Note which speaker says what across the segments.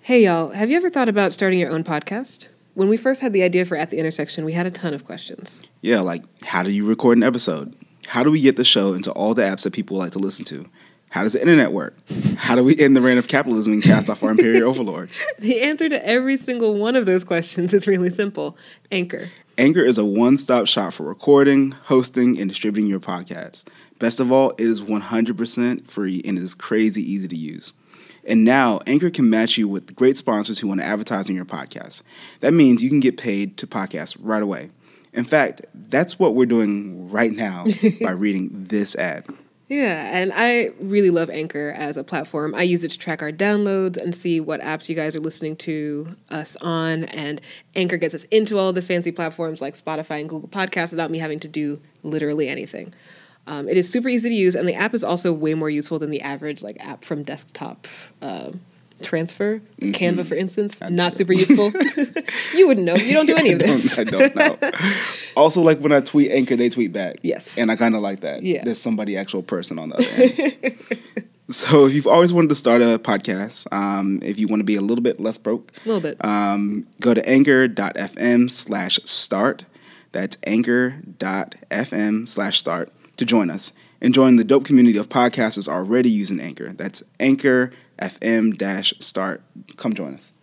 Speaker 1: Hey, y'all. Have you ever thought about starting your own podcast? When we first had the idea for At the Intersection, we had a ton of questions.
Speaker 2: Yeah, like how do you record an episode? How do we get the show into all the apps that people like to listen to? How does the internet work? How do we end the reign of capitalism and cast off our imperial overlords?
Speaker 1: The answer to every single one of those questions is really simple. Anchor.
Speaker 2: Anchor is a one-stop shop for recording, hosting, and distributing your podcast. Best of all, it is 100% free and it is crazy easy to use. And now, Anchor can match you with great sponsors who want to advertise on your podcast. That means you can get paid to podcast right away. In fact, that's what we're doing right now by reading this ad.
Speaker 1: Yeah, and I really love Anchor as a platform. I use it to track our downloads and see what apps you guys are listening to us on. And Anchor gets us into all the fancy platforms like Spotify and Google Podcasts without me having to do literally anything. It is super easy to use, and the app is also way more useful than the average app from desktop transfer. Mm-hmm. Canva, for instance, not super useful. You wouldn't know. You don't do any of this.
Speaker 2: I don't know. Also, when I tweet Anchor, they tweet back.
Speaker 1: Yes.
Speaker 2: And I kind of like that.
Speaker 1: Yeah.
Speaker 2: There's somebody, actual person on the other end. So if you've always wanted to start a podcast, if you want to be a little bit less broke.
Speaker 1: A little bit.
Speaker 2: Go to anchor.fm/start. That's anchor.fm/start. to join us and join the dope community of podcasters already using Anchor. That's Anchor FM-start. Come join us.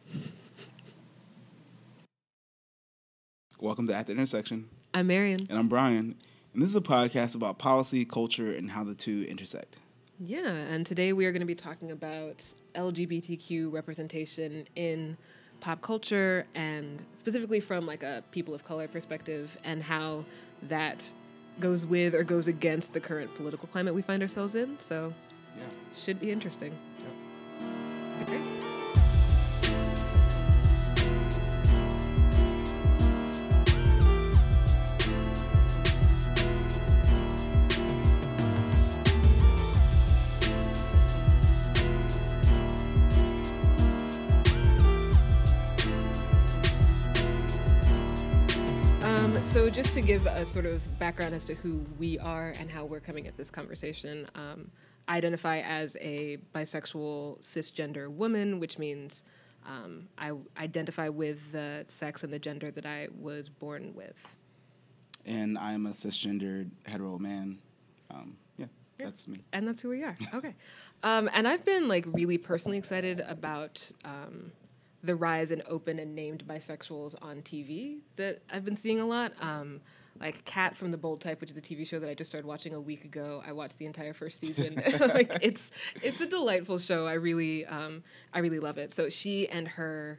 Speaker 2: Welcome to At the Intersection.
Speaker 1: I'm Marian.
Speaker 2: And I'm Brian. And this is a podcast about policy, culture, and how the two intersect.
Speaker 1: Yeah, and today we are going to be talking about LGBTQ representation in pop culture and specifically from a people of color perspective and how that goes with or goes against the current political climate we find ourselves in. So, yeah, should be interesting.
Speaker 2: Yep.
Speaker 1: Okay. So just to give a sort of background as to who we are and how we're coming at this conversation, I identify as a bisexual cisgender woman, which means I identify with the sex and the gender that I was born with.
Speaker 2: And I'm a cisgendered hetero man. That's me.
Speaker 1: And that's who we are. Okay. And I've been really personally excited about the rise in open and named bisexuals on TV that I've been seeing a lot. Kat from The Bold Type, which is a TV show that I just started watching a week ago. I watched the entire first season. It's a delightful show. I really love it. So she and her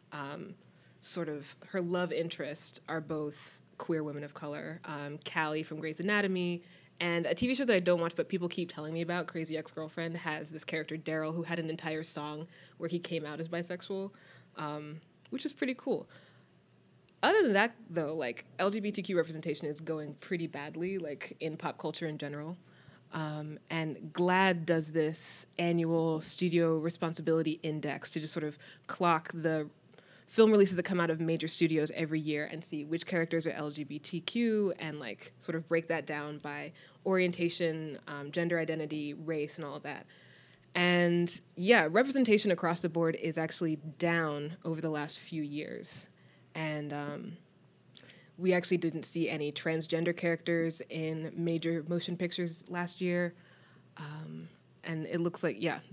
Speaker 1: her love interest are both queer women of color. Callie from Grey's Anatomy. And a TV show that I don't watch, but people keep telling me about, Crazy Ex-Girlfriend, has this character, Daryl, who had an entire song where he came out as bisexual, which is pretty cool. Other than that, though, LGBTQ representation is going pretty badly, in pop culture in general. And GLAAD does this annual Studio Responsibility Index to just sort of clock the film releases that come out of major studios every year and see which characters are LGBTQ and sort of break that down by orientation, gender identity, race, and all of that. And yeah, representation across the board is actually down over the last few years. And we actually didn't see any transgender characters in major motion pictures last year. And it looks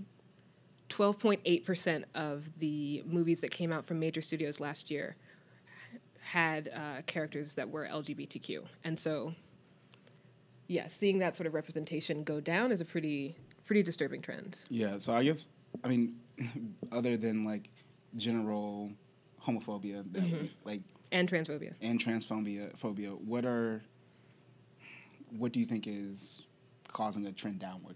Speaker 1: 12.8% of the movies that came out from major studios last year had characters that were LGBTQ. And so, yeah, seeing that sort of representation go down is a pretty disturbing trend.
Speaker 2: Yeah, so I guess, other than, general homophobia, that
Speaker 1: and transphobia.
Speaker 2: And transphobia, what do you think is causing a trend downward?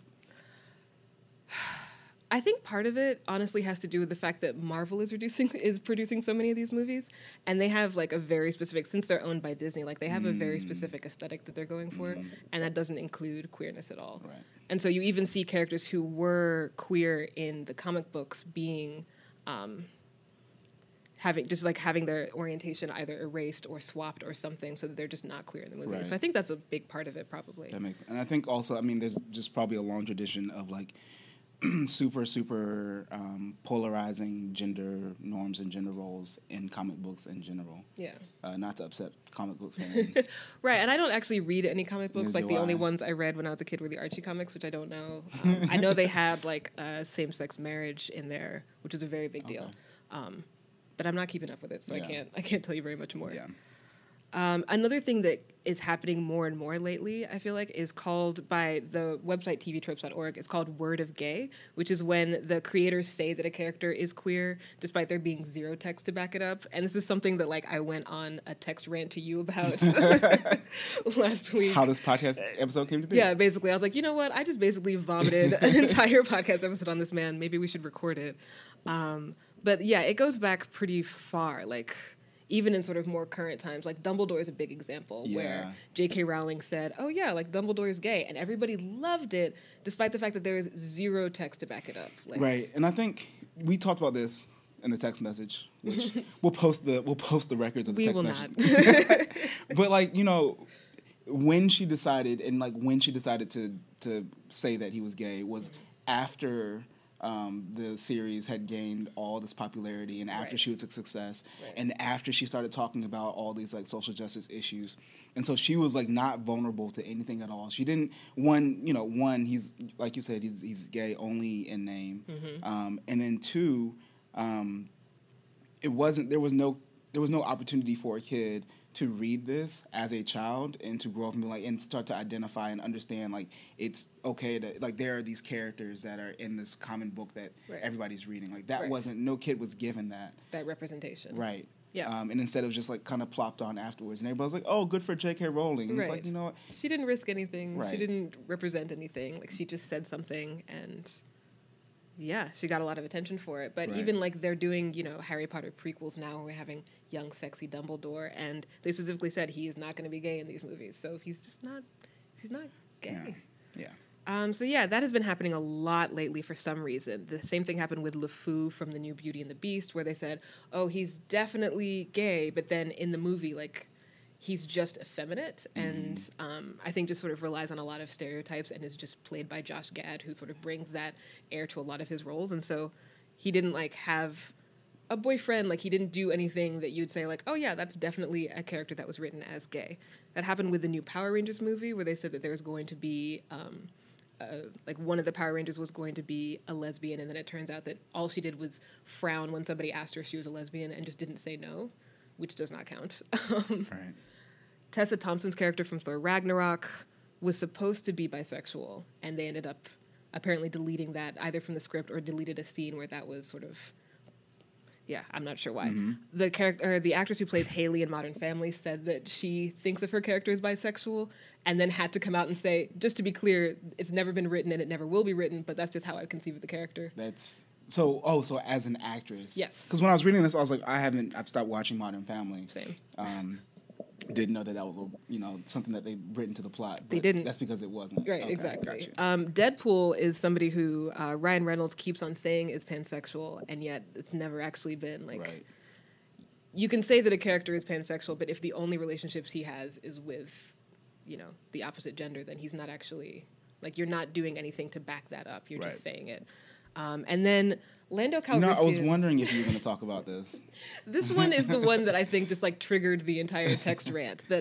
Speaker 1: I think part of it honestly has to do with the fact that Marvel is producing so many of these movies, and they have a very specific, since they're owned by Disney, they have a very specific aesthetic that they're going for, and that doesn't include queerness at all.
Speaker 2: Right.
Speaker 1: And so you even see characters who were queer in the comic books being having their orientation either erased or swapped or something, so that they're just not queer in the movie.
Speaker 2: Right.
Speaker 1: So I think that's a big part of it, probably.
Speaker 2: That makes, and I think also, there's just probably a long tradition of super polarizing gender norms and gender roles in comic books in general.
Speaker 1: Yeah.
Speaker 2: Not to upset comic book fans.
Speaker 1: Right, and I don't actually read any comic books.
Speaker 2: Neither
Speaker 1: Like
Speaker 2: do
Speaker 1: the only
Speaker 2: I.
Speaker 1: ones I read when I was a kid were the Archie comics, which I don't know. I know they had like same-sex marriage in there, which is a very big deal. But I'm not keeping up with it, so
Speaker 2: Yeah.
Speaker 1: I can't tell you very much more.
Speaker 2: Yeah.
Speaker 1: Another thing that is happening more and more lately, I feel like, is called by the website tvtropes.org. It's called Word of Gay, which is when the creators say that a character is queer, despite there being zero text to back it up. And this is something that like I went on a text rant to you about last week.
Speaker 2: How this podcast episode came to be.
Speaker 1: Yeah, basically, I was like, you know what? I just basically vomited an entire podcast episode on this man. Maybe we should record it. But yeah, it goes back pretty far. Like, even in sort of more current times, like Dumbledore is a big example where J.K. Rowling said, oh yeah, like Dumbledore is gay. And everybody loved it, despite the fact that there is zero text to back it up. Like,
Speaker 2: Right. And I think we talked about this in the text message, which we'll post the records of the
Speaker 1: we
Speaker 2: text
Speaker 1: will
Speaker 2: message.
Speaker 1: not.
Speaker 2: But like, you know, when she decided to say that he was gay was after the series had gained all this popularity and after she was a success and after she started talking about all these like social justice issues. And so she was like not vulnerable to anything at all. She didn't he's like you said, he's gay only in name. And then two, there was no opportunity for a kid to read this as a child and to grow up and be like and start to identify and understand like it's okay to like there are these characters that are in this common book that everybody's reading. Like that wasn't no kid was given that
Speaker 1: representation.
Speaker 2: Right.
Speaker 1: Yeah.
Speaker 2: And instead it was just like kind of plopped on afterwards and everybody was like, oh, good for J.K. Rowling. And it's like, you know what?
Speaker 1: She didn't risk anything.
Speaker 2: Right.
Speaker 1: She didn't represent anything. Like she just said something and yeah, she got a lot of attention for it. But even like they're doing, you know, Harry Potter prequels now. We're having young, sexy Dumbledore, and they specifically said he is not going to be gay in these movies. So he's not gay.
Speaker 2: Yeah.
Speaker 1: So yeah, that has been happening a lot lately for some reason. The same thing happened with LeFou from The New Beauty and the Beast, where they said, "Oh, he's definitely gay," but then in the movie, like, he's just effeminate, and I think just sort of relies on a lot of stereotypes and is just played by Josh Gad, who sort of brings that air to a lot of his roles. And so he didn't like have a boyfriend, like he didn't do anything that you'd say like, oh yeah, that's definitely a character that was written as gay. That happened with the new Power Rangers movie, where they said that there was going to be like one of the Power Rangers was going to be a lesbian, and then it turns out that all she did was frown when somebody asked her if she was a lesbian and just didn't say no, which does not count.
Speaker 2: Right.
Speaker 1: Tessa Thompson's character from Thor Ragnarok was supposed to be bisexual, and they ended up apparently deleting that either from the script or deleted a scene where that was sort of, yeah, I'm not sure why. The actress who plays Haley in Modern Family said that she thinks of her character as bisexual, and then had to come out and say, just to be clear, it's never been written and it never will be written, but that's just how I conceive of the character.
Speaker 2: So as an actress.
Speaker 1: Yes.
Speaker 2: Because when I was reading this, I was like, I've stopped watching Modern Family.
Speaker 1: Same.
Speaker 2: Didn't know that was something that they'd written to the plot. But
Speaker 1: they didn't.
Speaker 2: That's because it wasn't.
Speaker 1: Right,
Speaker 2: okay,
Speaker 1: exactly.
Speaker 2: Gotcha.
Speaker 1: Deadpool is somebody who Ryan Reynolds keeps on saying is pansexual, and yet it's never actually been like.
Speaker 2: Right.
Speaker 1: You can say that a character is pansexual, but if the only relationships he has is with, you know, the opposite gender, then he's not actually like you're not doing anything to back that up. You're just saying it. And then Lando Calrissian.
Speaker 2: I was wondering if you were going to talk about this.
Speaker 1: This one is the one that I think just like triggered the entire text rant. That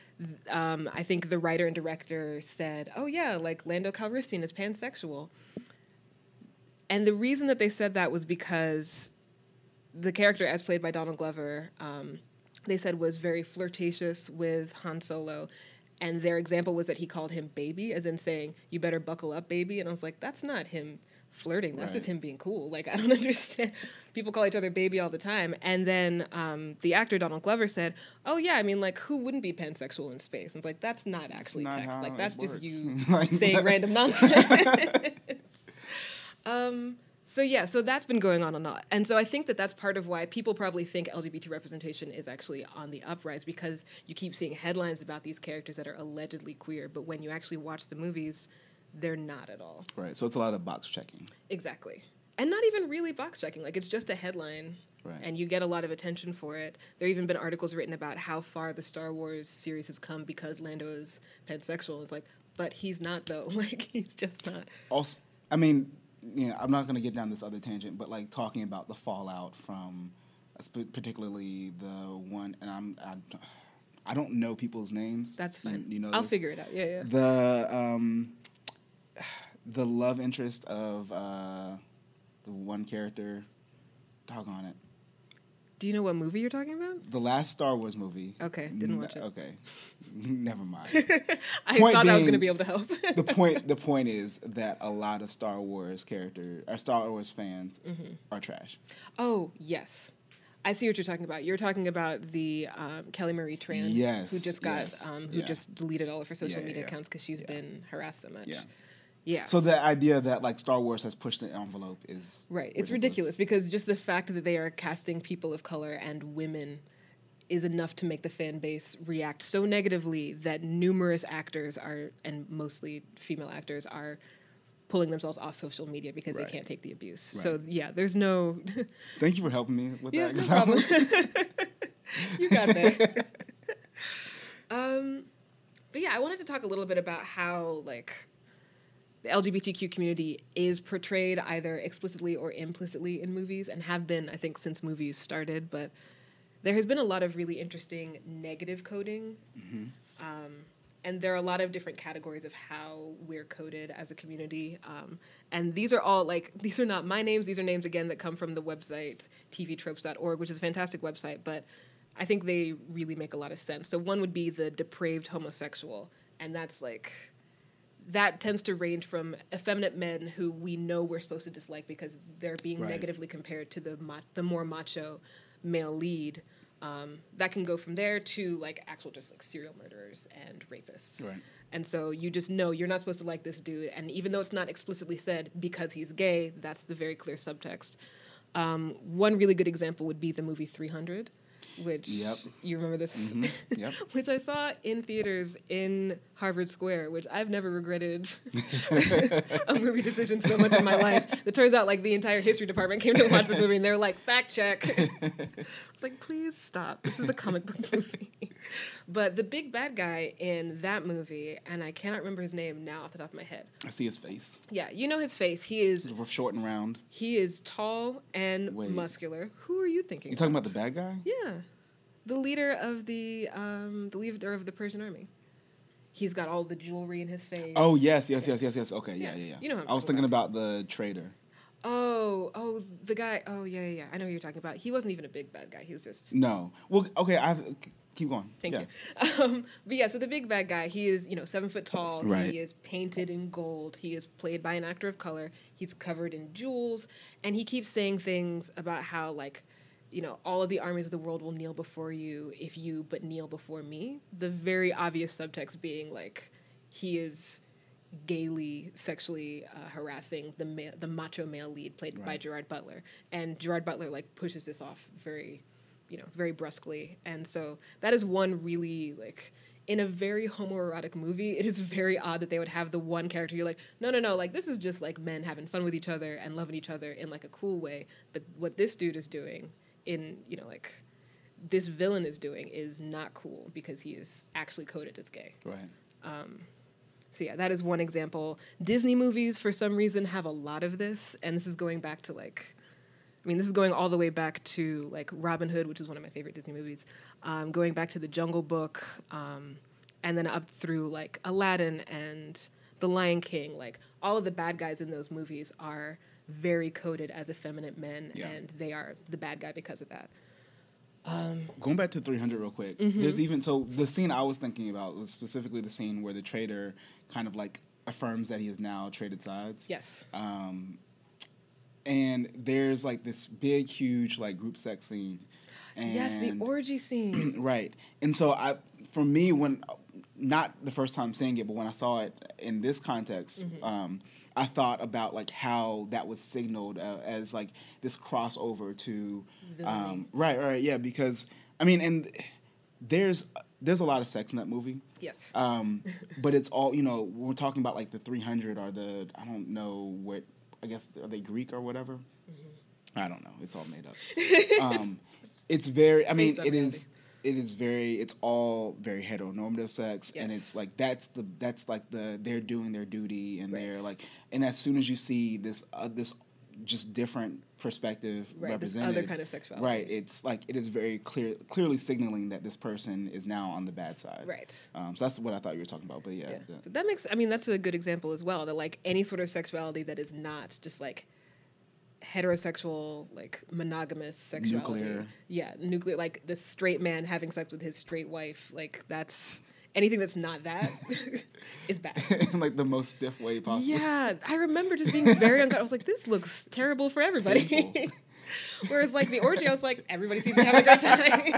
Speaker 1: I think the writer and director said, "Oh yeah, like Lando Calrissian is pansexual," and the reason that they said that was because the character, as played by Donald Glover, they said was very flirtatious with Han Solo. And their example was that he called him baby, as in saying, "You better buckle up, baby." And I was like, that's not him flirting. That's just him being cool. Like, I don't understand. People call each other baby all the time. And then the actor, Donald Glover, said, "Oh, yeah, I mean, like, who wouldn't be pansexual in space?" And it's like, that's not actually text. Like, that's just you saying random nonsense. So that's been going on a lot. And so I think that that's part of why people probably think LGBT representation is actually on the uprise, because you keep seeing headlines about these characters that are allegedly queer, but when you actually watch the movies, they're not at all.
Speaker 2: Right. So it's a lot of box checking.
Speaker 1: Exactly. And not even really box checking. Like, it's just a headline. Right. And you get a lot of attention for it. There have even been articles written about how far the Star Wars series has come because Lando is pansexual. It's like, but he's not, though. Like, he's just not.
Speaker 2: Also, I mean, I'm not going to get down this other tangent, but like talking about the fallout from, particularly the one, and I don't know people's names.
Speaker 1: That's fine.
Speaker 2: You know,
Speaker 1: I'll figure it out. Yeah.
Speaker 2: The love interest of the one character. Doggone it.
Speaker 1: Do you know what movie you're talking about?
Speaker 2: The last Star Wars movie.
Speaker 1: Okay, didn't watch it.
Speaker 2: Okay, never mind.
Speaker 1: I thought I was going to be able to help.
Speaker 2: the point is that a lot of Star Wars fans are trash.
Speaker 1: Oh, yes. I see what you're talking about. You're talking about the Kelly Marie Tran, who just got just deleted all of her social media accounts because she's been harassed so much. Yeah.
Speaker 2: So the idea that like Star Wars has pushed the envelope is
Speaker 1: right. It's ridiculous because just the fact that they are casting people of color and women is enough to make the fan base react so negatively that numerous actors and mostly female actors are pulling themselves off social media because they can't take the abuse. Right. So yeah, there's no.
Speaker 2: Thank you for helping me with that.
Speaker 1: No problem. You got there. But yeah, I wanted to talk a little bit about how like the LGBTQ community is portrayed either explicitly or implicitly in movies, and have been, I think, since movies started. But there has been a lot of really interesting negative coding. And there are a lot of different categories of how we're coded as a community. And these are all, these are not my names. These are names, again, that come from the website tvtropes.org, which is a fantastic website. But I think they really make a lot of sense. So one would be the depraved homosexual. And that's that tends to range from effeminate men who we know we're supposed to dislike because they're being negatively compared to the more macho male lead. That can go from there to actual just serial murderers and rapists.
Speaker 2: Right.
Speaker 1: And so you just know you're not supposed to like this dude. And even though it's not explicitly said because he's gay, that's the very clear subtext. One really good example would be the movie 300. Which you remember this, which I saw in theaters in Harvard Square, which I've never regretted a movie decision so much in my life. It turns out the entire history department came to watch this movie and they're like, fact check. It's like, please stop. This is a comic book movie. But the big bad guy in that movie, and I cannot remember his name now off the top of my head.
Speaker 2: I see his face.
Speaker 1: Yeah, you know his face. He is
Speaker 2: short and round.
Speaker 1: He is tall and muscular. Who are you thinking?
Speaker 2: You talking about the bad guy?
Speaker 1: Yeah. The leader of the Persian army. He's got all the jewelry in his face.
Speaker 2: Oh yes. Okay, yeah.
Speaker 1: You know him.
Speaker 2: I was thinking about the traitor.
Speaker 1: Oh, the guy. Oh, yeah. I know who you're talking about. He wasn't even a big bad guy. He was just.
Speaker 2: No. Well, okay. Keep going.
Speaker 1: Thank you. But yeah, so the big bad guy, he is 7 foot tall.
Speaker 2: Right.
Speaker 1: He is painted in gold. He is played by an actor of color. He's covered in jewels, and he keeps saying things about how all of the armies of the world will kneel before you if you but kneel before me. The very obvious subtext being he is gaily sexually harassing the macho male lead played by Gerard Butler, and Gerard Butler pushes this off very brusquely. And so that is one really in a very homoerotic movie, it is very odd that they would have the one character you're like, no, this is just men having fun with each other and loving each other in a cool way. But what this dude is doing this villain is doing is not cool because he is actually coded as gay.
Speaker 2: Right.
Speaker 1: So yeah, that is one example. Disney movies, for some reason, have a lot of this, and this is going back to this is going all the way back to Robin Hood, which is one of my favorite Disney movies, going back to The Jungle Book, and then up through Aladdin and The Lion King. All of the bad guys in those movies are very coded as effeminate men, and they are the bad guy because of that.
Speaker 2: Going back to 300 real quick, there's the scene I was thinking about was specifically the scene where the traitor kind of affirms that he has now traded sides.
Speaker 1: Yes.
Speaker 2: And there's this big, huge group sex scene. And
Speaker 1: yes, the orgy scene.
Speaker 2: Right. And so for me, when not the first time seeing it, but when I saw it in this context, I thought about how that was signaled as this crossover to right, yeah, because and there's a lot of sex in that movie.
Speaker 1: Yes.
Speaker 2: But it's all we're talking about the 300 or the I don't know what, I guess, are they Greek or whatever? I don't know. It's all made up. It's very. It it's all very heteronormative sex, and
Speaker 1: Yes.
Speaker 2: it's like that's like they're doing their duty, and
Speaker 1: Right.
Speaker 2: they're like, and as soon as you see this just different perspective
Speaker 1: Right, this
Speaker 2: represented,
Speaker 1: other kind of sexuality.
Speaker 2: right, it's like it is very clearly signaling that this person is now on the bad side.
Speaker 1: Right.
Speaker 2: So that's what I thought you were talking about, but yeah.
Speaker 1: But that makes, I mean, that's a good example as well, that like any sort of sexuality that is not just like heterosexual, like monogamous sexuality.
Speaker 2: Nuclear.
Speaker 1: Yeah, nuclear, like the straight man having sex with his straight wife, like that's, anything that's not that is bad.
Speaker 2: In like the most stiff way possible.
Speaker 1: Yeah, I remember just being very uncomfortable. I was like, this looks terrible for everybody.
Speaker 2: Painful.
Speaker 1: Whereas like the orgy, I was like, everybody seems to have a great time.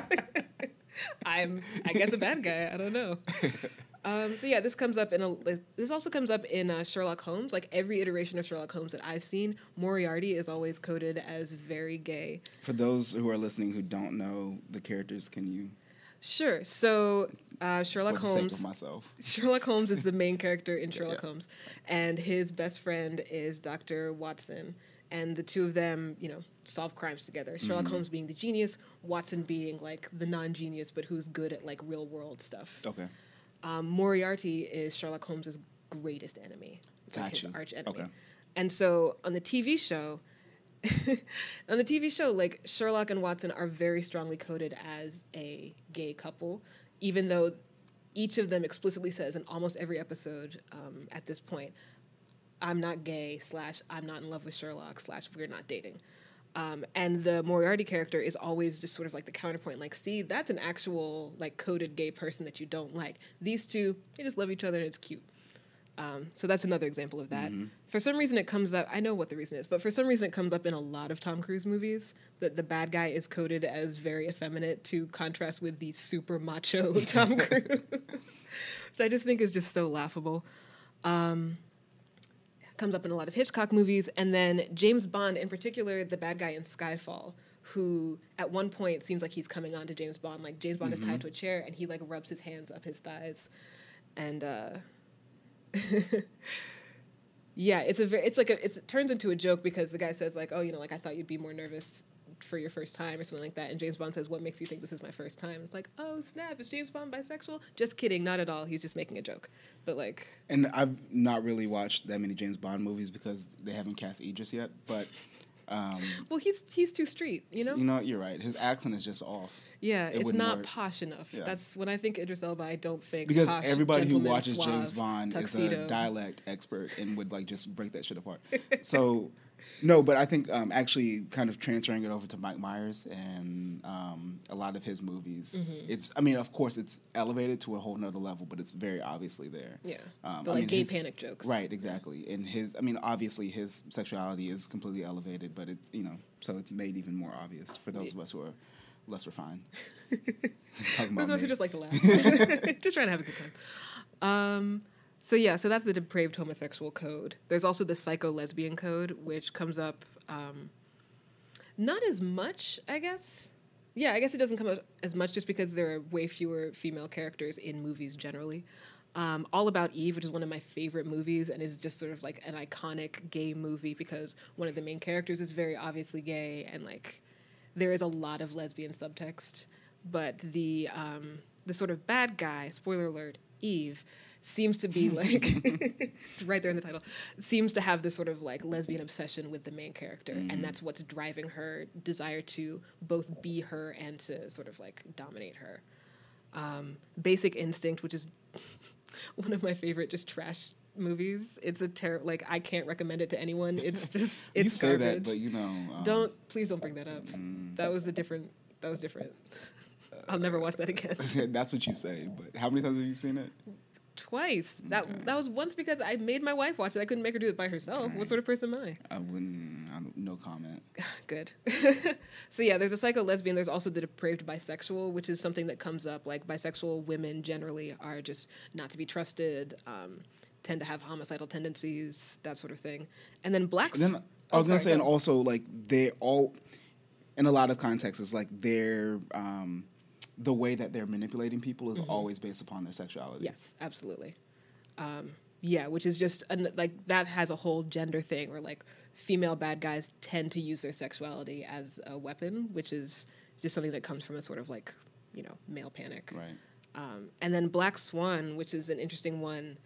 Speaker 1: I guess a bad guy. I don't know. So yeah, this also comes up in Sherlock Holmes. Like every iteration of Sherlock Holmes that I've seen, Moriarty is always coded as very gay.
Speaker 2: For those who are listening who don't know the characters, can you?
Speaker 1: Sure. So Sherlock
Speaker 2: For the sake
Speaker 1: Holmes.
Speaker 2: of myself.
Speaker 1: Sherlock Holmes is the main character in Sherlock
Speaker 2: Yeah.
Speaker 1: Holmes, and his best friend is Dr. Watson, and the two of them, solve crimes together. Sherlock Holmes being the genius, Watson being like the non-genius, but who's good at like real world stuff.
Speaker 2: Okay.
Speaker 1: Moriarty is Sherlock Holmes's greatest enemy. It's like his
Speaker 2: Gotcha.
Speaker 1: arch enemy.
Speaker 2: Okay.
Speaker 1: And so on the TV show, like Sherlock and Watson are very strongly coded as a gay couple, even though each of them explicitly says in almost every episode at this point, I'm not gay / I'm not in love with Sherlock / we're not dating. And the Moriarty character is always just sort of like the counterpoint, like, see, that's an actual like coded gay person that you don't like. These two, they just love each other and it's cute. So that's another example of that. For some reason it comes up, I know what the reason is, but for some reason it comes up in a lot of Tom Cruise movies, that the bad guy is coded as very effeminate to contrast with the super macho Tom Cruise, which I just think is just so laughable. Comes up in a lot of Hitchcock movies, and then James Bond, in particular, the bad guy in Skyfall, who at one point seems like he's coming on to James Bond. Like James Bond is tied to a chair, and he like rubs his hands up his thighs, and yeah, it turns into a joke because the guy says like, oh, like I thought you'd be more nervous for your first time or something like that, and James Bond says, what makes you think this is my first time? It's like, oh snap, is James Bond bisexual? Just kidding, not at all, he's just making a joke. But like,
Speaker 2: And I've not really watched that many James Bond movies because they haven't cast Idris yet, but
Speaker 1: well, he's too street,
Speaker 2: you're right, his accent is just off.
Speaker 1: Yeah,
Speaker 2: It
Speaker 1: it's
Speaker 2: wouldn't
Speaker 1: not
Speaker 2: work.
Speaker 1: posh enough.
Speaker 2: Yeah.
Speaker 1: That's when I think Idris Elba, I don't think
Speaker 2: Because
Speaker 1: posh,
Speaker 2: everybody who
Speaker 1: gentleman,
Speaker 2: watches
Speaker 1: suave,
Speaker 2: James Bond
Speaker 1: tuxedo.
Speaker 2: is a dialect expert and would like just break that shit apart. So, no, but I think actually kind of transferring it over to Mike Myers and a lot of his movies, of course it's elevated to a whole nother level, but it's very obviously there.
Speaker 1: Yeah, but like gay panic jokes.
Speaker 2: Right, exactly. And obviously his sexuality is completely elevated, but it's, so it's made even more obvious for those of us who are less refined. Talking about
Speaker 1: Those of us who
Speaker 2: me.
Speaker 1: just like to laugh. Just trying to have a good time. So that's the depraved homosexual code. There's also the psycho lesbian code, which comes up not as much, I guess. Yeah, I guess it doesn't come up as much just because there are way fewer female characters in movies generally. All About Eve, which is one of my favorite movies and is just sort of like an iconic gay movie because one of the main characters is very obviously gay and like there is a lot of lesbian subtext. But the sort of bad guy, spoiler alert, Eve, seems to be like, it's right there in the title, seems to have this sort of like lesbian obsession with the main character. And that's what's driving her desire to both be her and to sort of like dominate her. Basic Instinct, which is one of my favorite just trash movies. It's a like I can't recommend it to anyone. It's just, it's
Speaker 2: you say
Speaker 1: garbage.
Speaker 2: that, but
Speaker 1: Please don't bring that up. That was different. I'll never watch that again.
Speaker 2: That's what you say, but how many times have you seen it?
Speaker 1: Twice. That was once because I made my wife watch it. I couldn't make her do it by herself. What sort of person am I?
Speaker 2: No comment.
Speaker 1: Good. So yeah, there's a psycho lesbian. There's also the depraved bisexual, which is something that comes up. Like bisexual women generally are just not to be trusted, tend to have homicidal tendencies, that sort of thing. And then blacks.
Speaker 2: Then I was gonna say, and also like they all, in a lot of contexts, it's like they're the way that they're manipulating people is always based upon their sexuality.
Speaker 1: Yes, absolutely. Yeah, which is just like that has a whole gender thing where like female bad guys tend to use their sexuality as a weapon, which is just something that comes from a sort of like male panic.
Speaker 2: Right.
Speaker 1: And then Black Swan, which is an interesting one,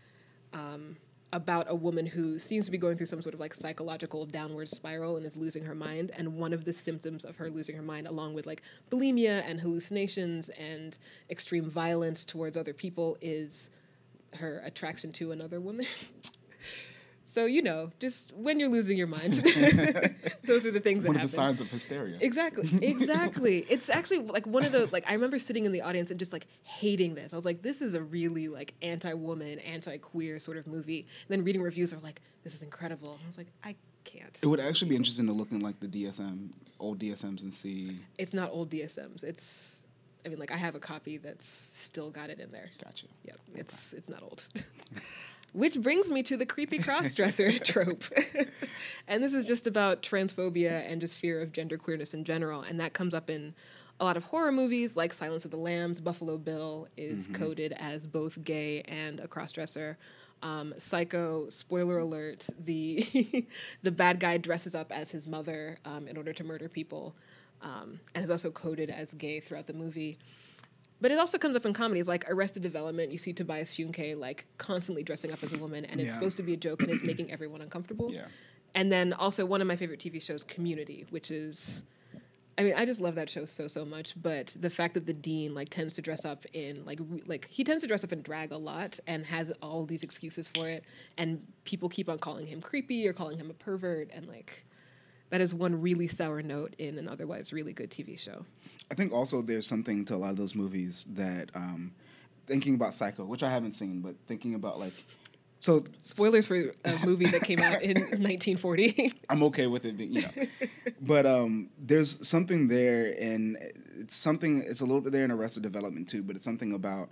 Speaker 1: about a woman who seems to be going through some sort of like psychological downward spiral and is losing her mind. And one of the symptoms of her losing her mind, along with like bulimia and hallucinations and extreme violence towards other people, is her attraction to another woman. So, just when you're losing your mind, those are the things that happen.
Speaker 2: One of the signs of hysteria.
Speaker 1: Exactly. It's actually like one of those, like, I remember sitting in the audience and just like hating this. I was like, this is a really like anti-woman, anti-queer sort of movie. And then reading reviews are like, this is incredible. And I was like, I can't.
Speaker 2: It would actually be interesting to look in like the old DSMs and see.
Speaker 1: It's not old DSMs. I have a copy that's still got it in there.
Speaker 2: Gotcha.
Speaker 1: Yep. Okay. It's not old. Which brings me to the creepy cross-dresser trope. And this is just about transphobia and just fear of gender queerness in general. And that comes up in a lot of horror movies like Silence of the Lambs. Buffalo Bill is coded as both gay and a cross-dresser. Psycho, spoiler alert, the bad guy dresses up as his mother in order to murder people, and is also coded as gay throughout the movie. But it also comes up in comedies like Arrested Development. You see Tobias Funke like constantly dressing up as a woman, and it's supposed to be a joke, and it's making everyone uncomfortable.
Speaker 2: Yeah.
Speaker 1: And then also one of my favorite TV shows, Community, which is, I just love that show so much. But the fact that the dean like tends to dress up in he tends to dress up in drag a lot and has all these excuses for it, and people keep on calling him creepy or calling him a pervert, and like. That is one really sour note in an otherwise really good TV show.
Speaker 2: I think also there's something to a lot of those movies that, thinking about Psycho, which I haven't seen, but thinking about
Speaker 1: spoilers for a movie that came out in 1940.
Speaker 2: I'm okay with it, but there's something there, and it's a little bit there in Arrested Development too, but it's something about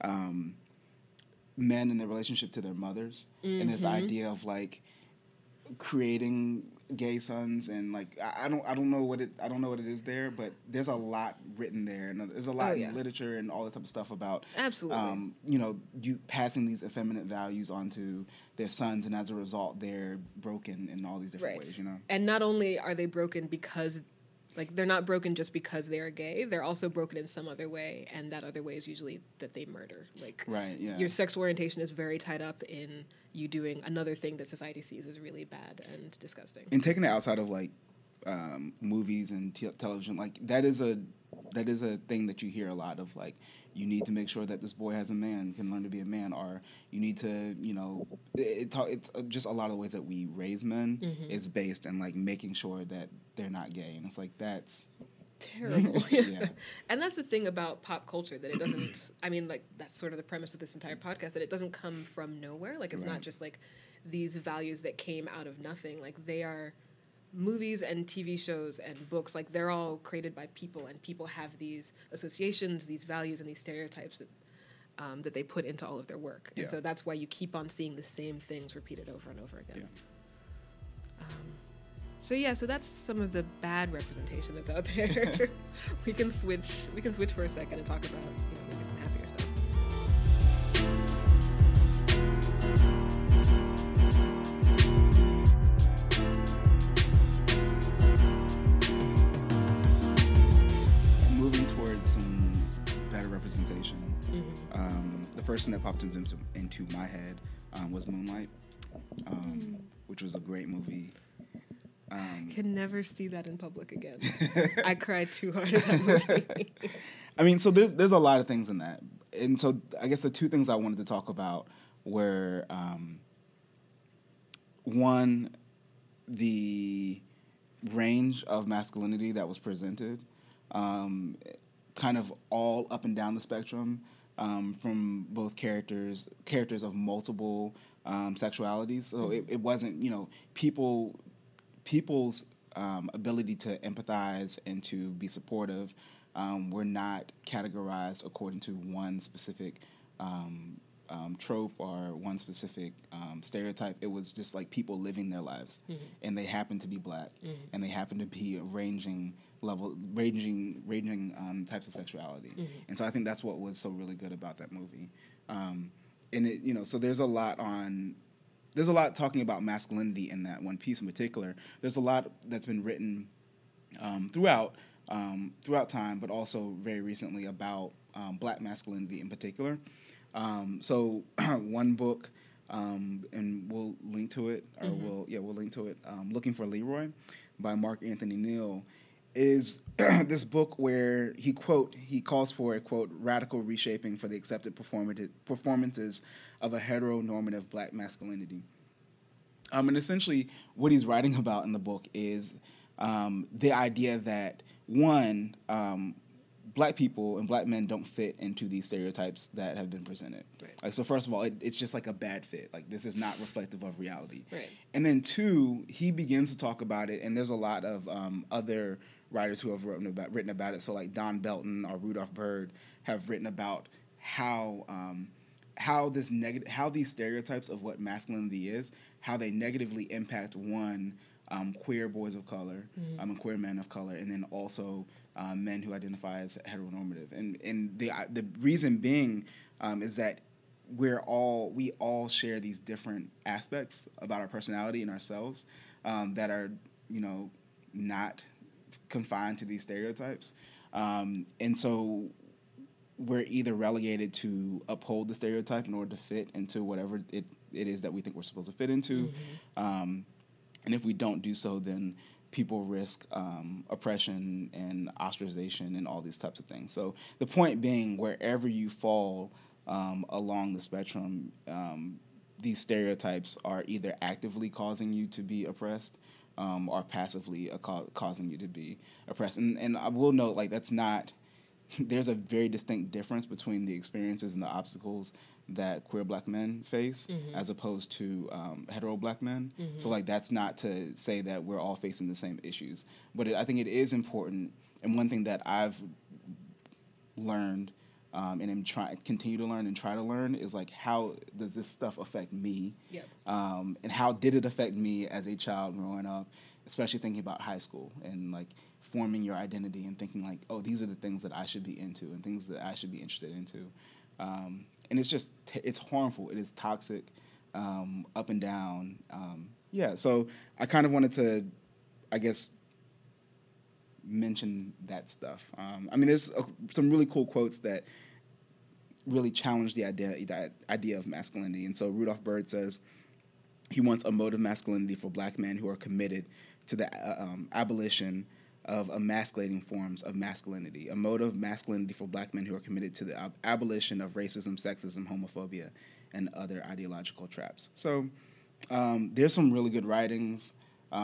Speaker 2: men and their relationship to their mothers, and this idea of like creating gay sons, and like I don't know what it is there, but there's a lot written there, and there's a lot in literature and all that type of stuff about
Speaker 1: absolutely
Speaker 2: you passing these effeminate values onto their sons, and as a result they're broken in all these different ways,
Speaker 1: And not only are they broken because they're not broken just because they are gay, they're also broken in some other way, and that other way is usually that they murder. Your sexual orientation is very tied up in you doing another thing that society sees as really bad and disgusting.
Speaker 2: And taking it outside of movies and television, that is a thing that you hear a lot of, you need to make sure that this boy can learn to be a man, or you need to, it's just a lot of the ways that we raise men is based in making sure that they're not gay, and it's that's
Speaker 1: terrible. Yeah. And that's the thing about pop culture, that it doesn't, that's sort of the premise of this entire podcast, that it doesn't come from nowhere. It's not just these values that came out of nothing. They are movies and TV shows and books, they're all created by people, and people have these associations, these values, and these stereotypes that they put into all of their work. And so that's why you keep on seeing the same things repeated over and over again. So that's some of the bad representation that's out there. we can switch for a second and talk about maybe some happier stuff.
Speaker 2: Moving towards some better representation. The first thing that popped into my head was Moonlight, which was a great movie.
Speaker 1: I can never see that in public again. I cried too hard at that movie.
Speaker 2: So there's a lot of things in that. And so I guess the two things I wanted to talk about were, one, the range of masculinity that was presented, kind of all up and down the spectrum, from both characters of multiple sexualities. So it wasn't, people's ability to empathize and to be supportive were not categorized according to one specific trope or one specific stereotype. It was just people living their lives, and they happened to be black, and they happened to be ranging types of sexuality. And so I think that's what was so really good about that movie. And it, so there's a lot talking about masculinity in that one piece in particular. There's a lot that's been written throughout throughout time, but also very recently about black masculinity in particular. So one book, and we'll link to it, or we'll link to it. Looking for Leroy, by Mark Anthony Neal, is this book where he calls for a quote radical reshaping for the accepted performances of a heteronormative black masculinity. And essentially, what he's writing about in the book is the idea that one, black people and black men don't fit into these stereotypes that have been presented.
Speaker 1: Right.
Speaker 2: Like, so first of all, it's just like a bad fit. Like, this is not reflective of reality.
Speaker 1: Right.
Speaker 2: And then two, he begins to talk about it, and there's a lot of other writers who have written about it. So like Don Belton or Rudolph Byrd have written about how these stereotypes of what masculinity is, how they negatively impact one, queer boys of color, and queer men of color, and then also men who identify as heteronormative. And the reason being is that we all share these different aspects about our personality and ourselves that are not confined to these stereotypes, and so we're either relegated to uphold the stereotype in order to fit into whatever it is that we think we're supposed to fit into. And if we don't do so, then people risk oppression and ostracization and all these types of things. So the point being, wherever you fall along the spectrum, these stereotypes are either actively causing you to be oppressed or passively causing you to be oppressed. And I will note, like, that's not... There's a very distinct difference between the experiences and the obstacles that queer black men face as opposed to hetero black men. So, like, that's not to say that we're all facing the same issues. But I think it is important, and one thing that I've learned and am continue to learn and try to learn is, like, how does this stuff affect me?
Speaker 1: Yep.
Speaker 2: And how did it affect me as a child growing up, especially thinking about high school and, like, forming your identity and thinking like, oh, these are the things that I should be into and things that I should be interested into. And it's just, it's harmful. It is toxic, up and down. So I kind of wanted to, I guess, mention that stuff. I mean, there's some really cool quotes that really challenge the idea of masculinity. And so Rudolph Byrd says he wants a mode of masculinity for black men who are committed to the abolition of emasculating forms of masculinity, a mode of masculinity for black men who are committed to the abolition of racism, sexism, homophobia, and other ideological traps. So there's some really good writings.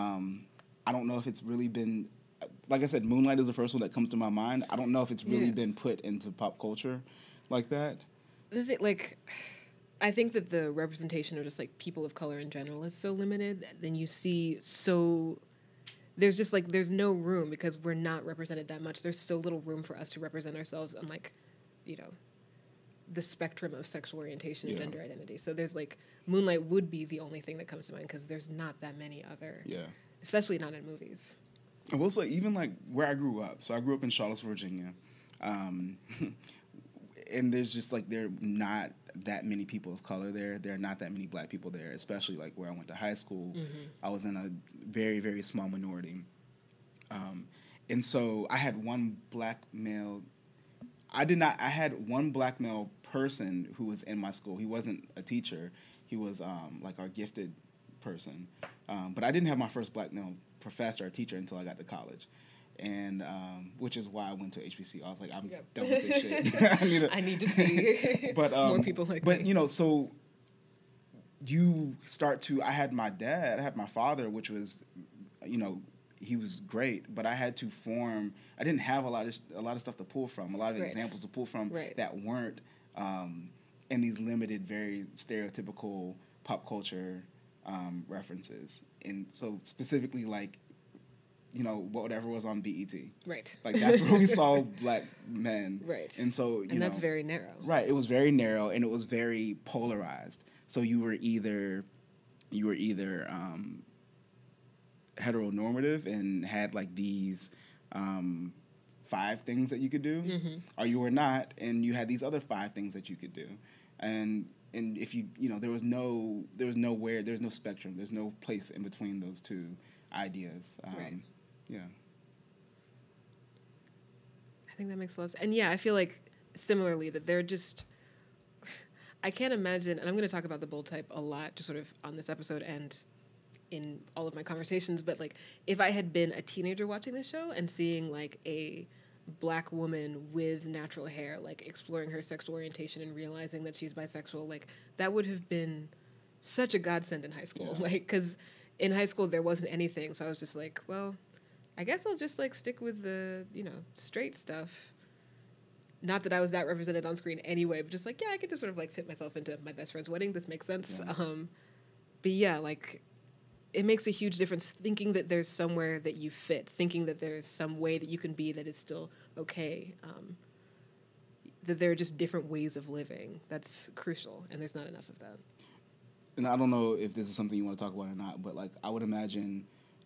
Speaker 2: I don't know if it's really been, like I said, Moonlight is the first one that comes to my mind. I don't know if it's really been put into pop culture like that.
Speaker 1: I think that the representation of just like people of color in general is so limited. Then you see there's just like, there's no room because we're not represented that much. There's so little room for us to represent ourselves on, like, the spectrum of sexual orientation and gender identity. So there's like, Moonlight would be the only thing that comes to mind because there's not that many other, especially not in movies.
Speaker 2: I will say, even like where I grew up. So I grew up in Charlottesville, Virginia. And there's just like, there are not that many people of color there. There are not that many black people there, especially like where I went to high school. I was in a very, very small minority. And so I had one black male. I had one black male person who was in my school. He wasn't a teacher. He was like our gifted person. But I didn't have my first black male professor or teacher until I got to college. And which is why I went to HBCU. I was like, I'm done with this shit.
Speaker 1: I need to see more people like me.
Speaker 2: But, so you start to... I had my father, which was, he was great, but I had to form... I didn't have a lot of stuff to pull from, a lot of examples to pull from that weren't in these limited, very stereotypical pop culture references. And so specifically, like, whatever was on BET. Right. Like, that's where we saw black men. Right. And so,
Speaker 1: and that's very narrow.
Speaker 2: Right. It was very narrow, and it was very polarized. So you were either heteronormative and had, like, these 5 things that you could do, or you were not, and you had these other 5 things that you could do. And if there was no spectrum. There's no place in between those two ideas. Yeah.
Speaker 1: think that makes a lot of sense. And yeah, I feel like similarly that they're just, I can't imagine, and I'm going to talk about the Bold Type a lot just sort of on this episode and in all of my conversations, but like if I had been a teenager watching this show and seeing like a Black woman with natural hair, like exploring her sexual orientation and realizing that she's bisexual, like that would have been such a godsend in high school.
Speaker 2: Yeah.
Speaker 1: Like, because in high school there wasn't anything, so I was just like, well, I guess I'll just like stick with the, you know, straight stuff. Not that I was that represented on screen anyway, but just like, yeah, I could just sort of like fit myself into my best friend's wedding. This makes sense.
Speaker 2: Yeah.
Speaker 1: But yeah, like it makes a huge difference thinking that there's somewhere that you fit, thinking that there's some way that you can be that is still okay. That there are just different ways of living. That's crucial, and there's not enough of that.
Speaker 2: And I don't know if this is something you want to talk about or not, but like I would imagine,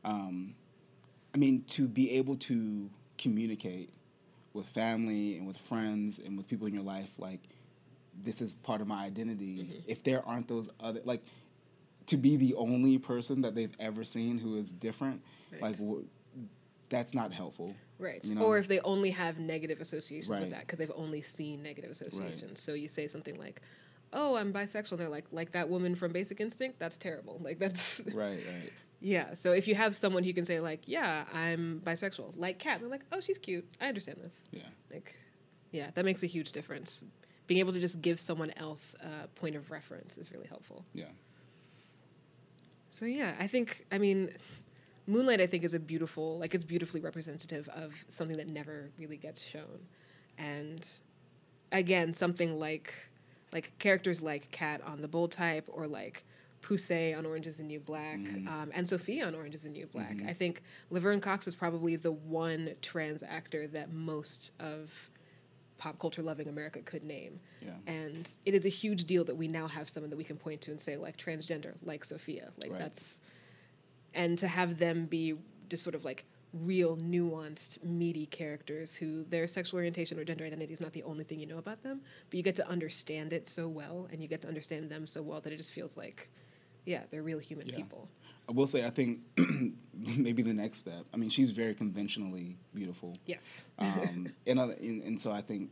Speaker 2: I mean, to be able to communicate with family and with friends and with people in your life, like this is part of my identity.
Speaker 1: Mm-hmm.
Speaker 2: If there aren't those other, like to be the only person that they've ever seen who is different,
Speaker 1: Right.
Speaker 2: like that's not helpful.
Speaker 1: Right.
Speaker 2: You know?
Speaker 1: Or if they only have negative associations
Speaker 2: Right.
Speaker 1: with that because they've only seen negative associations.
Speaker 2: Right.
Speaker 1: So you say something like, oh, I'm bisexual. And they're like that woman from Basic Instinct? That's terrible. Like, that's...
Speaker 2: Right.
Speaker 1: Yeah. So if you have someone who can say, like, yeah, I'm bisexual, like Kat, they're like, oh, she's cute. I understand this.
Speaker 2: Yeah.
Speaker 1: Like, yeah, that makes a huge difference. Being able to just give someone else a point of reference is really helpful.
Speaker 2: Yeah.
Speaker 1: So, yeah, I think, I mean... Moonlight, I think, is a beautiful, like, it's beautifully representative of something that never really gets shown. And, again, something like characters like Kat on The Bold Type or, like, Poussey on Orange is the New Black and Sophia on Orange is the New Black. I think Laverne Cox is probably the one trans actor that most of pop culture-loving America could name.
Speaker 2: Yeah.
Speaker 1: And it is a huge deal that we now have someone that we can point to and say, like, transgender, like Sophia. Like,
Speaker 2: Right.
Speaker 1: that's... And to have them be just sort of like real, nuanced, meaty characters who their sexual orientation or gender identity is not the only thing you know about them, but you get to understand it so well, and you get to understand them so well that it just feels like, yeah, they're real human people.
Speaker 2: I will say, I think maybe the next step. I mean, she's very conventionally beautiful.
Speaker 1: Yes.
Speaker 2: And so I think,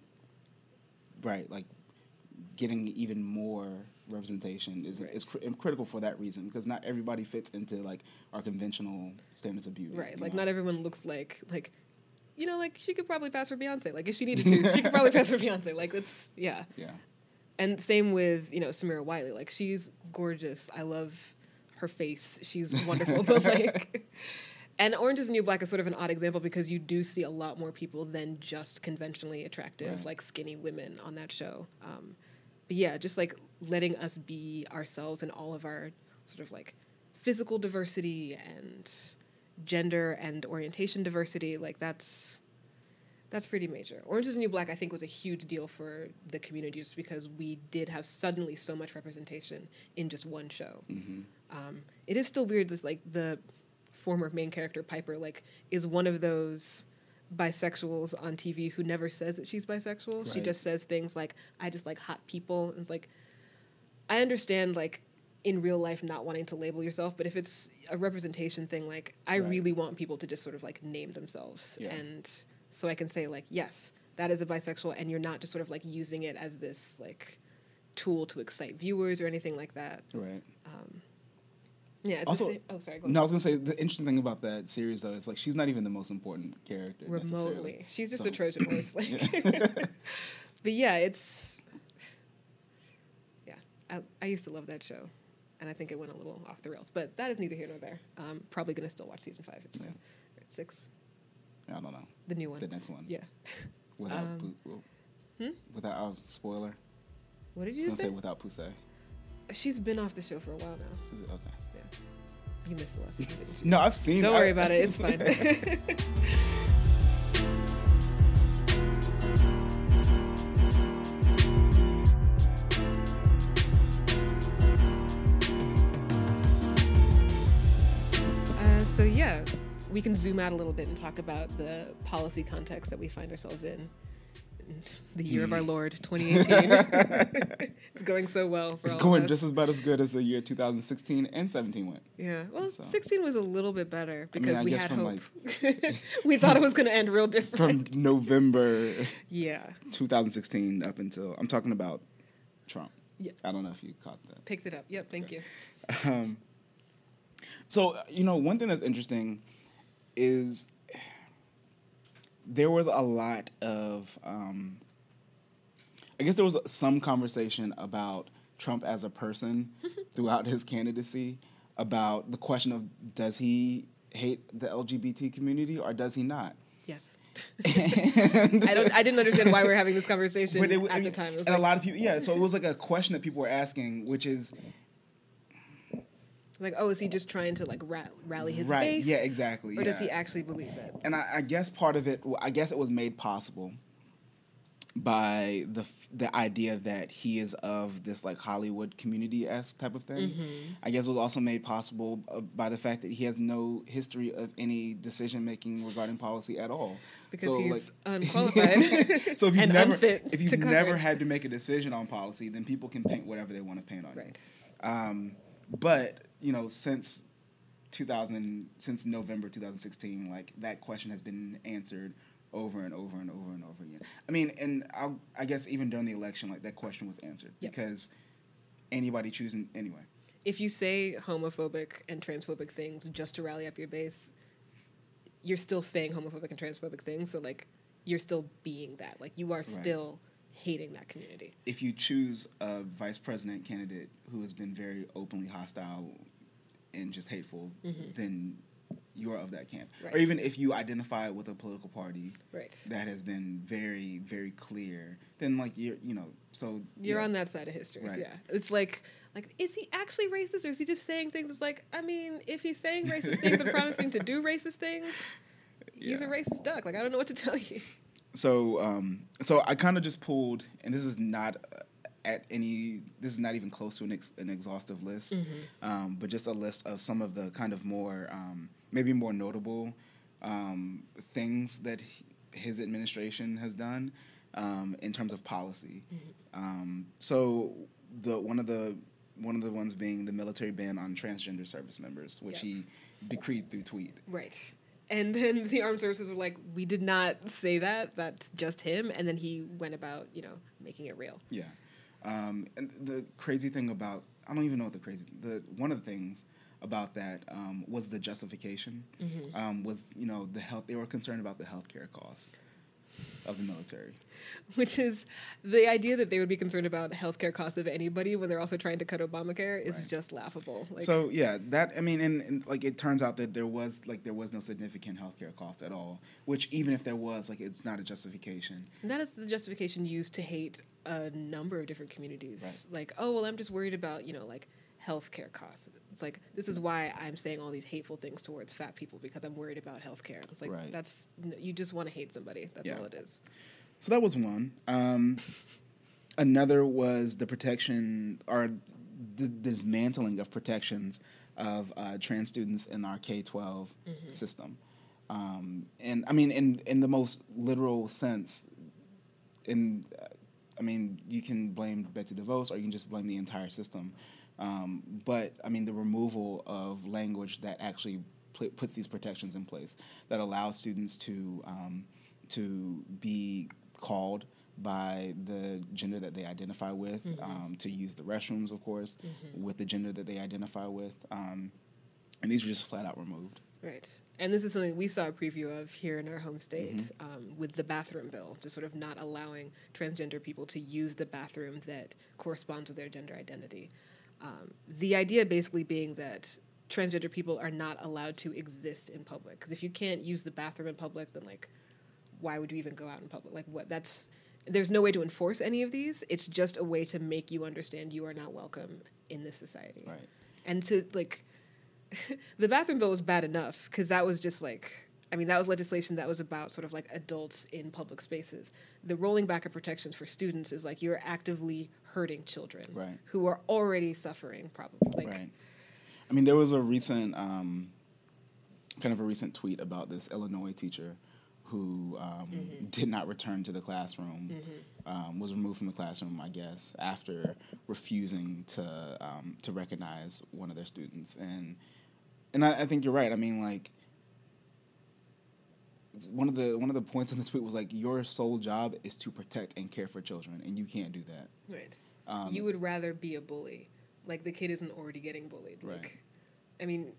Speaker 2: right, like getting even more representation is critical for that reason, because not everybody fits into like our conventional standards of beauty.
Speaker 1: Right.
Speaker 2: you
Speaker 1: Like
Speaker 2: know?
Speaker 1: not everyone looks like, you know, like she could probably pass for Beyonce. Like if she needed to, she could probably pass for Beyonce. Like that's, yeah.
Speaker 2: Yeah.
Speaker 1: And same with, you know, Samira Wiley. Like she's gorgeous. I love her face. She's wonderful. But like, and Orange is the New Black is sort of an odd example because you do see a lot more people than just conventionally attractive,
Speaker 2: Right.
Speaker 1: like skinny women on that show. But yeah, just like letting us be ourselves and all of our sort of like physical diversity and gender and orientation diversity, like that's pretty major. Orange is the New Black, I think, was a huge deal for the community just because we did have suddenly so much representation in just one show. It is still weird, this, like, the former main character, Piper, like, is one of those bisexuals on TV who never says that she's bisexual. She
Speaker 2: Right.
Speaker 1: just says things like, I just like hot people. And it's like, I understand, like, in real life not wanting to label yourself, but if it's a representation thing, like, I
Speaker 2: Right.
Speaker 1: really want people to just sort of, like, name themselves.
Speaker 2: Yeah.
Speaker 1: And so I can say, like, yes, that is a bisexual, and you're not just sort of, like, using it as this, like, tool to excite viewers or anything like that.
Speaker 2: Right.
Speaker 1: Yeah, it's
Speaker 2: Also-
Speaker 1: the same. Oh, sorry, go ahead.
Speaker 2: No, I was gonna say the interesting thing about that series though is like she's not even the most important character. necessarily.
Speaker 1: Remotely. She's just
Speaker 2: So-
Speaker 1: a Trojan horse. Like. But yeah, it's... Yeah, I used to love that show, and I think it went a little off the rails. But that is neither here nor there. Probably going to still watch season 5. It's
Speaker 2: Yeah.
Speaker 1: fine. Or it's 6.
Speaker 2: I don't know.
Speaker 1: The new one.
Speaker 2: The next one.
Speaker 1: Yeah.
Speaker 2: Without
Speaker 1: Hmm?
Speaker 2: without I was spoiler.
Speaker 1: What did
Speaker 2: I was
Speaker 1: you
Speaker 2: gonna
Speaker 1: say?
Speaker 2: say without Poussey.
Speaker 1: She's been off the show for a while now.
Speaker 2: Is it? Okay.
Speaker 1: You missed the last season, didn't you?
Speaker 2: No, I've seen.
Speaker 1: Don't worry about it. It's fine. So yeah, we can zoom out a little bit and talk about the policy context that we find ourselves in the year of our Lord, 2018. It's going so well for
Speaker 2: It's
Speaker 1: all
Speaker 2: going
Speaker 1: of us.
Speaker 2: just about as good as the year 2016 and 17 went.
Speaker 1: Yeah, well,
Speaker 2: So.
Speaker 1: 16 was a little bit better because
Speaker 2: I
Speaker 1: we
Speaker 2: guess
Speaker 1: had
Speaker 2: from,
Speaker 1: hope. We thought it was going to end real different.
Speaker 2: From November
Speaker 1: Yeah.
Speaker 2: 2016 up until, I'm talking about Trump.
Speaker 1: Yeah.
Speaker 2: I don't know if you caught that.
Speaker 1: Picked it up. Yep, thank you.
Speaker 2: So, one thing that's interesting is there was a lot of, I guess there was some conversation about Trump as a person throughout his candidacy, about the question of, does he hate the LGBT community or does he not?
Speaker 1: Yes. I didn't understand why we were having this conversation at the time. It was
Speaker 2: and a lot of people, so it was like a question that people were asking, which is,
Speaker 1: like, oh, is he just trying to like rally his
Speaker 2: right?
Speaker 1: base?
Speaker 2: Yeah, exactly.
Speaker 1: Or does he actually believe it?
Speaker 2: And I guess part of it, I guess it was made possible by the idea that he is of this like Hollywood community-esque type of thing.
Speaker 1: Mm-hmm.
Speaker 2: I guess it was also made possible by the fact that he has no history of any decision-making regarding policy at all.
Speaker 1: Because he's unqualified.
Speaker 2: So if you've
Speaker 1: and
Speaker 2: never,
Speaker 1: unfit
Speaker 2: if you've
Speaker 1: to cover
Speaker 2: never
Speaker 1: it.
Speaker 2: had to make a decision on policy, then people can paint whatever they want to paint on
Speaker 1: Right.
Speaker 2: you. But since November 2016, like that question has been answered over and over and over and over again. I mean, and I guess even during the election, like that question was answered because anybody choosing anyway.
Speaker 1: If you say homophobic and transphobic things just to rally up your base, you're still saying homophobic and transphobic things. So like, you're still being that. Like, you are still hating that community.
Speaker 2: If you choose a vice president candidate who has been very openly hostile and just hateful, then you're of that camp.
Speaker 1: Right.
Speaker 2: Or even if you identify with a political party
Speaker 1: Right.
Speaker 2: that has been very, very clear, then like you're
Speaker 1: on that side of history.
Speaker 2: Right.
Speaker 1: Yeah. It's like, is he actually racist or is he just saying things? It's like, I mean, if he's saying racist things and promising to do racist things, he's a racist duck. Like, I don't know what to tell you.
Speaker 2: So I kind of just pulled, and this is not even close to an exhaustive list, but just a list of some of the kind of more, maybe more notable things that his administration has done in terms of policy. So one of the ones being the military ban on transgender service members, which he decreed through tweet.
Speaker 1: Right. And then the armed services were like, we did not say that. That's just him. And then he went about, making it real.
Speaker 2: Yeah. And the crazy thing about, I don't even know what one of the things about that was the justification. Was, they were concerned about the healthcare costs of the military.
Speaker 1: Which is the idea that they would be concerned about healthcare costs of anybody when they're also trying to cut Obamacare is just laughable. Like,
Speaker 2: so yeah, that, I mean, and like it turns out that there was no significant healthcare cost at all, which even if there was, like, it's not a justification.
Speaker 1: And that is the justification used to hate a number of different communities.
Speaker 2: Right.
Speaker 1: Like, oh, well, I'm just worried about, healthcare costs. It's like, this is why I'm saying all these hateful things towards fat people, because I'm worried about healthcare. It's like, you just want to hate somebody. That's all it is.
Speaker 2: So that was one. Another was the protection or the dismantling of protections of trans students in our K-12 system. And I mean, in the most literal sense, you can blame Betsy DeVos or you can just blame the entire system. But I mean, the removal of language that actually puts these protections in place that allows students to be called by the gender that they identify with, to use the restrooms, of course, with the gender that they identify with, and these are just flat out removed.
Speaker 1: Right. And this is something we saw a preview of here in our home state with the bathroom bill, just sort of not allowing transgender people to use the bathroom that corresponds with their gender identity. The idea basically being that transgender people are not allowed to exist in public. Because if you can't use the bathroom in public, then, like, why would you even go out in public? Like, there's no way to enforce any of these. It's just a way to make you understand you are not welcome in this society.
Speaker 2: Right.
Speaker 1: And to, like, the bathroom bill was bad enough, because that was just, like, that was legislation that was about sort of, like, adults in public spaces. The rolling back of protections for students is, like, you're actively hurting children who are already suffering, probably. Like,
Speaker 2: right. I mean, there was a recent, kind of a recent tweet about this Illinois teacher who did not return to the classroom, was removed from the classroom, I guess, after refusing to recognize one of their students. And I think you're right. I mean, like, one of the points in the tweet was like, your sole job is to protect and care for children, and you can't do that.
Speaker 1: Right. You would rather be a bully. Like, the kid isn't already getting bullied.
Speaker 2: Right.
Speaker 1: Like, I mean...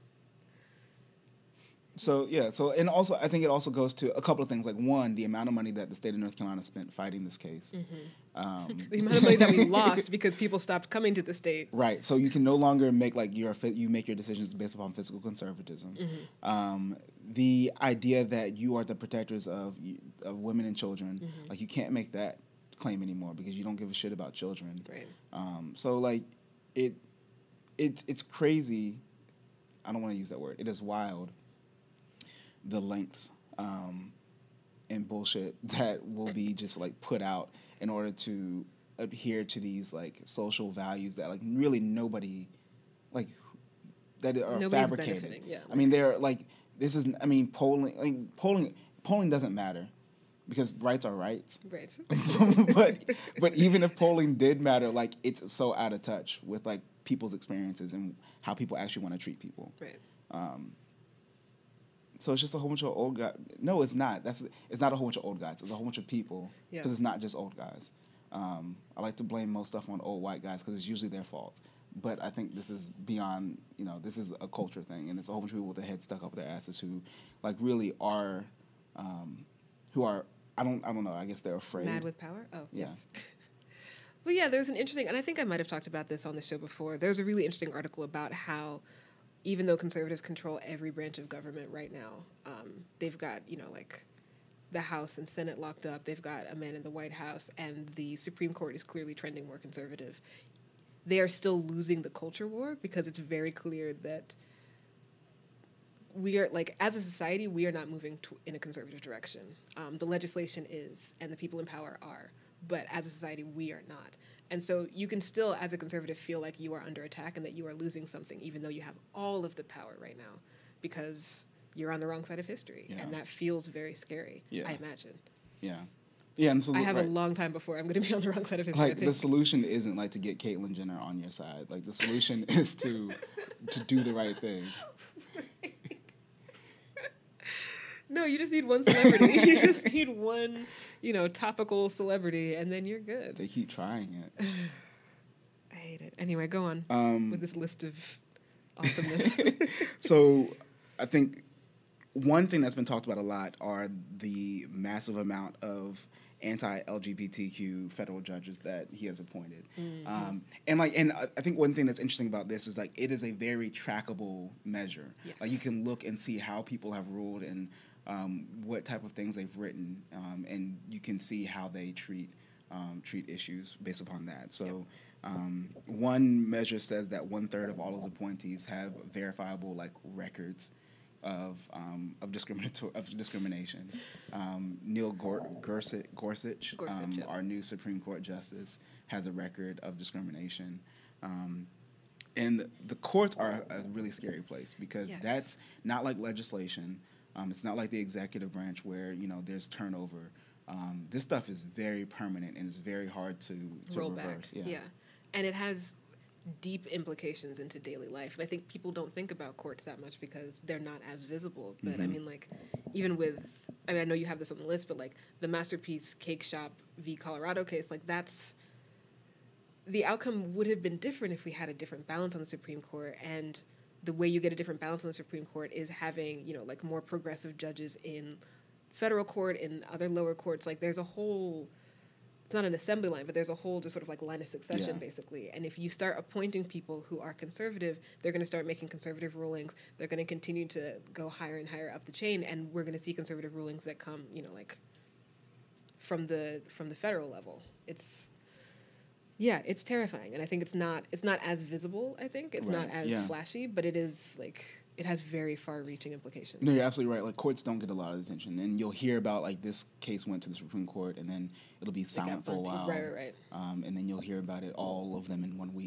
Speaker 2: So, yeah. So, and also, I think it also goes to a couple of things. Like, one, the amount of money that the state of North Carolina spent fighting this case.
Speaker 1: The amount of money that we lost because people stopped coming to the state.
Speaker 2: Right. So you can no longer make, like, you make your decisions based upon physical conservatism. The idea that you are the protectors of women and children, like, you can't make that claim anymore because you don't give a shit about children.
Speaker 1: Right.
Speaker 2: So, like, it's crazy. I don't want to use that word. It is wild, the lengths and bullshit that will be just, like, put out in order to adhere to these, like, social values that, like, really nobody, like, that are
Speaker 1: Nobody's
Speaker 2: fabricated.
Speaker 1: Yeah.
Speaker 2: I mean, they're like, this is, I mean, polling doesn't matter because rights are rights.
Speaker 1: Right.
Speaker 2: but even if polling did matter, like, it's so out of touch with, like, people's experiences and how people actually want to treat people.
Speaker 1: Right.
Speaker 2: So it's just a whole bunch of old guys. No, it's not. It's not a whole bunch of old guys. It's a whole bunch of people because it's not just old guys. I like to blame most stuff on old white guys because it's usually their fault. But I think this is beyond, this is a culture thing, and it's a whole bunch of people with their heads stuck up their asses who, like, really are, who are, I don't know, I guess they're afraid.
Speaker 1: Mad with power? Oh,
Speaker 2: yeah.
Speaker 1: Yes. Well, yeah, there's an interesting, and I think I might have talked about this on the show before, there's a really interesting article about how, even though conservatives control every branch of government right now, they've got, like, the House and Senate locked up, they've got a man in the White House, and the Supreme Court is clearly trending more conservative. They are still losing the culture war because it's very clear that we are, like, as a society, we are not moving in a conservative direction. The legislation is, and the people in power are, but as a society, we are not. And so you can still, as a conservative, feel like you are under attack and that you are losing something, even though you have all of the power right now, because you're on the wrong side of history. Yeah. And that feels very scary, I imagine.
Speaker 2: Yeah. Yeah, and so
Speaker 1: I have a long time before I'm going to be on the wrong side of history.
Speaker 2: Like, the solution isn't, like, to get Caitlyn Jenner on your side. Like, the solution is to do the right thing.
Speaker 1: No, you just need one celebrity. You just need one, topical celebrity, and then you're good.
Speaker 2: They keep trying it.
Speaker 1: I hate it. Anyway, go on with this list of awesomeness.
Speaker 2: So, I think one thing that's been talked about a lot are the massive amount of anti-LGBTQ federal judges that he has appointed. And I think one thing that's interesting about this is, like, it is a very trackable measure.
Speaker 1: Yes.
Speaker 2: Like, you can look and see how people have ruled and what type of things they've written, and you can see how they treat issues based upon that. So one measure says that 1/3 of all his appointees have verifiable, like, records of discrimination. Neil Gorsuch,
Speaker 1: yeah.
Speaker 2: our new Supreme Court justice, has a record of discrimination. And the courts are a really scary place because that's not like legislation. It's not like the executive branch where, there's turnover. This stuff is very permanent and it's very hard to
Speaker 1: roll
Speaker 2: reverse.
Speaker 1: Back. Yeah. And it has deep implications into daily life. And I think people don't think about courts that much because they're not as visible. But I mean, like, even with, I know you have this on the list, but, like, the Masterpiece Cake Shop v. Colorado case, like, that's, the outcome would have been different if we had a different balance on the Supreme Court. And the way you get a different balance on the Supreme Court is having, like, more progressive judges in federal court, in other lower courts. Like, there's a whole, it's not an assembly line, but there's a whole just sort of, like, line of succession, basically. And if you start appointing people who are conservative, they're going to start making conservative rulings. They're going to continue to go higher and higher up the chain, and we're going to see conservative rulings that come, like, from the federal level. It's terrifying, and I think it's not as visible. I think it's not as flashy, but it is, like, it has very far-reaching implications.
Speaker 2: No, you're absolutely right. Like, courts don't get a lot of attention, and you'll hear about, like, this case went to the Supreme Court, and then it'll be silent for a while.
Speaker 1: Right.
Speaker 2: And then you'll hear about it, all of them in 1 week.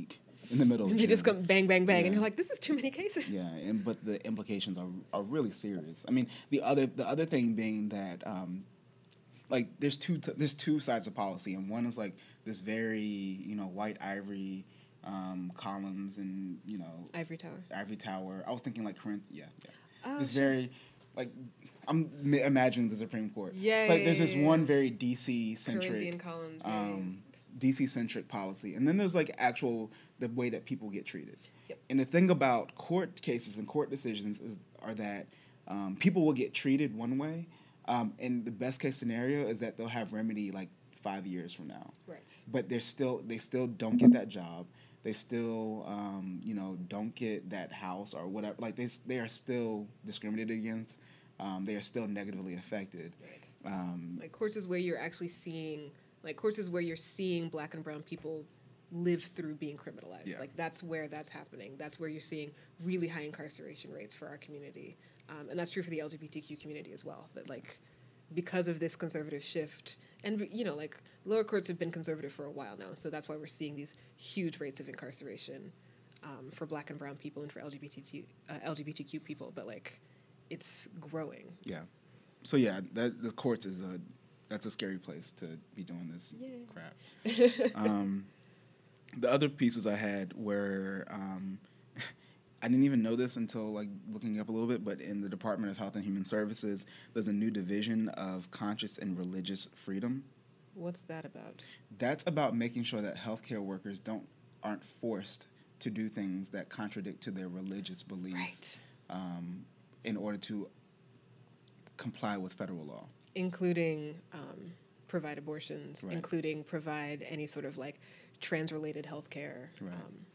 Speaker 2: in the middle of
Speaker 1: And
Speaker 2: June.
Speaker 1: they just come bang, bang, bang,
Speaker 2: Yeah.
Speaker 1: and you're like, this is too many cases.
Speaker 2: Yeah, but the implications are really serious. I mean, the other thing being that like there's two sides of policy, and one is like this very white ivory columns and
Speaker 1: Ivory Tower.
Speaker 2: Ivory Tower. I was thinking like Corinth. Yeah.
Speaker 1: Oh,
Speaker 2: This
Speaker 1: sure.
Speaker 2: very like I'm imagining the Supreme Court.
Speaker 1: Yeah,
Speaker 2: Like
Speaker 1: yeah,
Speaker 2: there's this
Speaker 1: yeah,
Speaker 2: one
Speaker 1: yeah.
Speaker 2: very DC
Speaker 1: Corinthian
Speaker 2: centric
Speaker 1: columns.
Speaker 2: DC centric policy, and then there's like the way that people get treated.
Speaker 1: Yep.
Speaker 2: And the thing about court cases and court decisions are that people will get treated one way, and the best case scenario is that they'll have remedy like 5 years from now.
Speaker 1: Right.
Speaker 2: But they still don't get that job. They still don't get that house or whatever. Like they are still discriminated against. They are still negatively affected.
Speaker 1: Right. Like courts is where you're actually seeing, Black and brown people live through being criminalized.
Speaker 2: Yeah.
Speaker 1: Like that's where that's happening. That's where you're seeing really high incarceration rates for our community, and that's true for the LGBTQ community as well. That like because of this conservative shift, and like lower courts have been conservative for a while now, so that's why we're seeing these huge rates of incarceration for Black and brown people and for LGBTQ people. But like it's growing.
Speaker 2: Yeah. So yeah, the courts that's a scary place to be doing this crap. The other pieces I had were I didn't even know this until like looking up a little bit, but in the Department of Health and Human Services, there's a new division of conscious and religious freedom.
Speaker 1: What's that about?
Speaker 2: That's about making sure that healthcare workers aren't forced to do things that contradict to their religious beliefs, in order to comply with federal law, including
Speaker 1: provide abortions,
Speaker 2: right.
Speaker 1: including provide any sort of like trans-related health care.
Speaker 2: Right.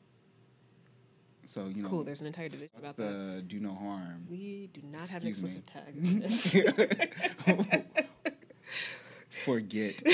Speaker 2: So
Speaker 1: cool. There's an entire division about that.
Speaker 2: Do no harm.
Speaker 1: We do not have an explicit tag on this.
Speaker 2: Forget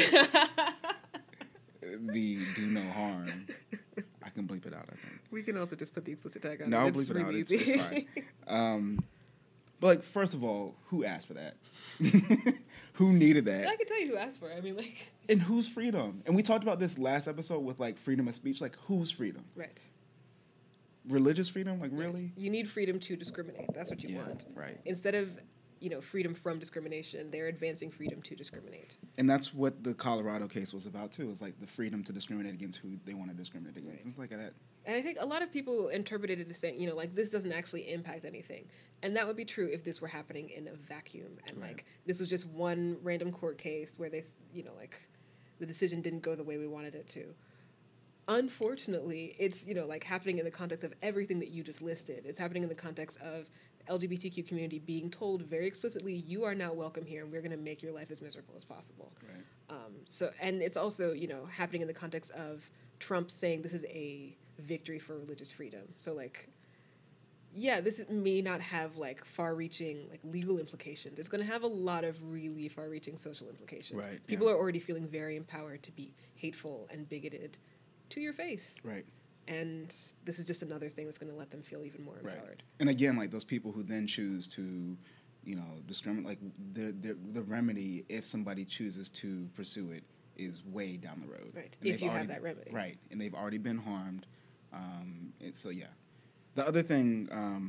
Speaker 2: the do no harm. I can bleep it out, I think.
Speaker 1: We can also just put the explicit tag on.
Speaker 2: No, I'll
Speaker 1: It's
Speaker 2: bleep it
Speaker 1: really
Speaker 2: out.
Speaker 1: easy.
Speaker 2: It's fine. But like, first of all, who asked for that? Who needed that?
Speaker 1: I can tell you who asked for it. I mean, like,
Speaker 2: and whose freedom? And we talked about this last episode with like freedom of speech. Like, whose freedom?
Speaker 1: Right.
Speaker 2: Religious freedom? Like, really?
Speaker 1: You need freedom to discriminate. That's what you want.
Speaker 2: Right.
Speaker 1: Instead of freedom from discrimination, they're advancing freedom to discriminate.
Speaker 2: And that's what the Colorado case was about too. It was like the freedom to discriminate against who they want to discriminate against. Right. It's like that.
Speaker 1: And I think a lot of people interpreted it as saying, like, this doesn't actually impact anything. And that would be true if this were happening in a vacuum. And, right. like, this was just one random court case where they, like, the decision didn't go the way we wanted it to. Unfortunately, it's, like, happening in the context of everything that you just listed. It's happening in the context of LGBTQ community being told very explicitly, you are not welcome here, and we're going to make your life as miserable as possible.
Speaker 2: Right.
Speaker 1: And it's also, happening in the context of Trump saying this is a victory for religious freedom. So, like, yeah, this may not have, like, far-reaching, like, legal implications. It's going to have a lot of really far-reaching social implications.
Speaker 2: Right.
Speaker 1: People are already feeling very empowered to be hateful and bigoted to your face.
Speaker 2: Right.
Speaker 1: And this is just another thing that's going to let them feel even more empowered.
Speaker 2: Right. And again, like, those people who then choose to, discriminate, like, the remedy, if somebody chooses to pursue it, is way down the road.
Speaker 1: Right. If you have that remedy.
Speaker 2: Right. And they've already been harmed. So, yeah. The other thing,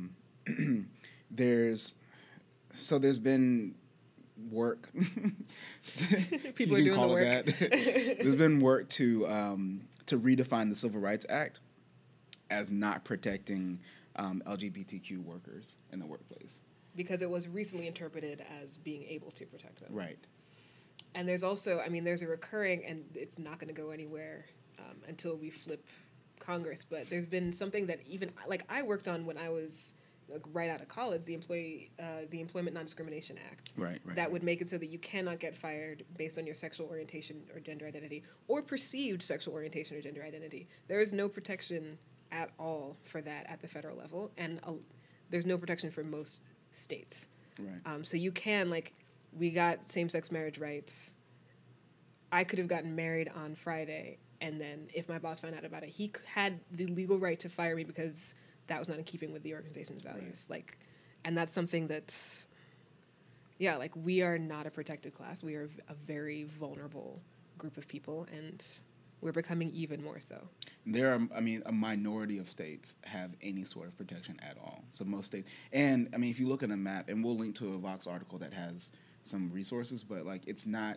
Speaker 2: there's been work.
Speaker 1: People are doing the work.
Speaker 2: There's been work to redefine the Civil Rights Act as not protecting LGBTQ workers in the workplace.
Speaker 1: Because it was recently interpreted as being able to protect them.
Speaker 2: Right.
Speaker 1: And there's also, there's a recurring, and it's not going to go anywhere until we flip Congress, but there's been something that even, like, I worked on when I was right out of college, the Employment Non-Discrimination Act.
Speaker 2: Right.
Speaker 1: That would make it so that you cannot get fired based on your sexual orientation or gender identity, or perceived sexual orientation or gender identity. There is no protection at all for that at the federal level, and there's no protection for most states.
Speaker 2: Right.
Speaker 1: So you can, like, we got same-sex marriage rights. I could have gotten married on Friday, and then if my boss found out about it, he had the legal right to fire me because that was not in keeping with the organization's values. Right. Like, and that's something that's, yeah, like, we are not a protected class. We are a very vulnerable group of people, and we're becoming even more so.
Speaker 2: There are, I mean, a minority of states have any sort of protection at all. So most states, and I mean, if you look at a map, and we'll link to a Vox article that has some resources, but like it's not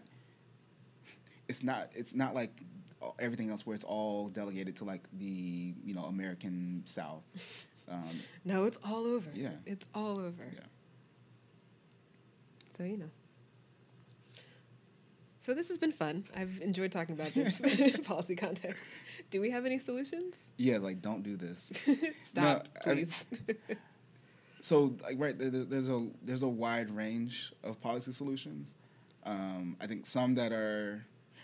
Speaker 2: like everything else where it's all delegated to like the American South.
Speaker 1: No, it's all over.
Speaker 2: Yeah,
Speaker 1: it's all over.
Speaker 2: Yeah.
Speaker 1: So So this has been fun. I've enjoyed talking about this policy context. Do we have any solutions?
Speaker 2: Yeah, like don't do this.
Speaker 1: Stop, please.
Speaker 2: So like there's a wide range of policy solutions. I think some that are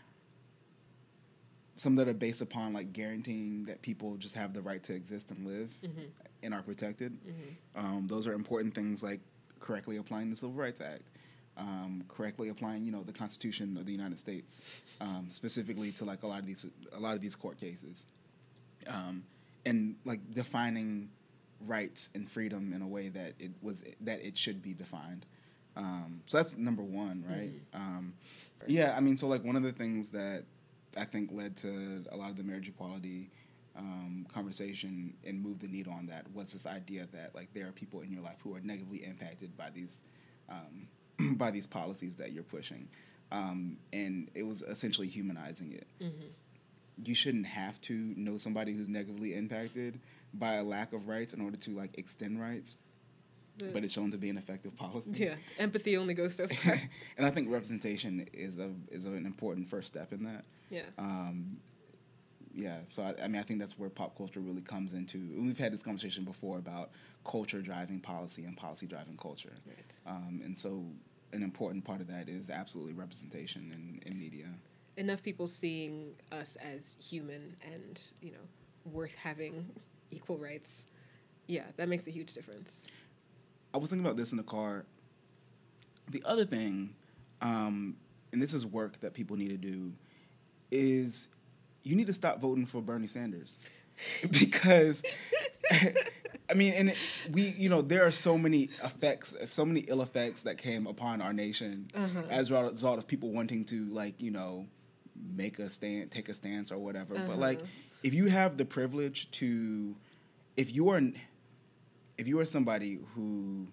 Speaker 2: based upon like guaranteeing that people just have the right to exist and live and are protected. Those are important things like correctly applying the Civil Rights Act. Correctly applying, the Constitution of the United States, specifically to like a lot of these court cases, and like defining rights and freedom in a way that it should be defined. So that's number one, right? Yeah, I mean, so like one of the things that I think led to a lot of the marriage equality conversation and moved the needle on that was this idea that like there are people in your life who are negatively impacted by these. By these policies that you're pushing. And it was essentially humanizing it. You shouldn't have to know somebody who's negatively impacted by a lack of rights in order to like extend rights, but it's shown to be an effective policy.
Speaker 1: Yeah, empathy only goes so far.
Speaker 2: And I think representation is an important first step in that. Yeah. So I mean, I think that's where pop culture really comes into. And we've had this conversation before about culture driving policy and policy driving culture.
Speaker 1: Right.
Speaker 2: And so an important part of that is absolutely representation in media.
Speaker 1: Enough people seeing us as human and, worth having equal rights. Yeah, that makes a huge difference.
Speaker 2: I was thinking about this in the car. The other thing, and this is work that people need to do, is you need to stop voting for Bernie Sanders. Because, I mean, and there are so many effects, so many ill effects that came upon our nation as a result of people wanting to, like, make a stand, take a stance or whatever. But, like, if you have the privilege to, if you are somebody who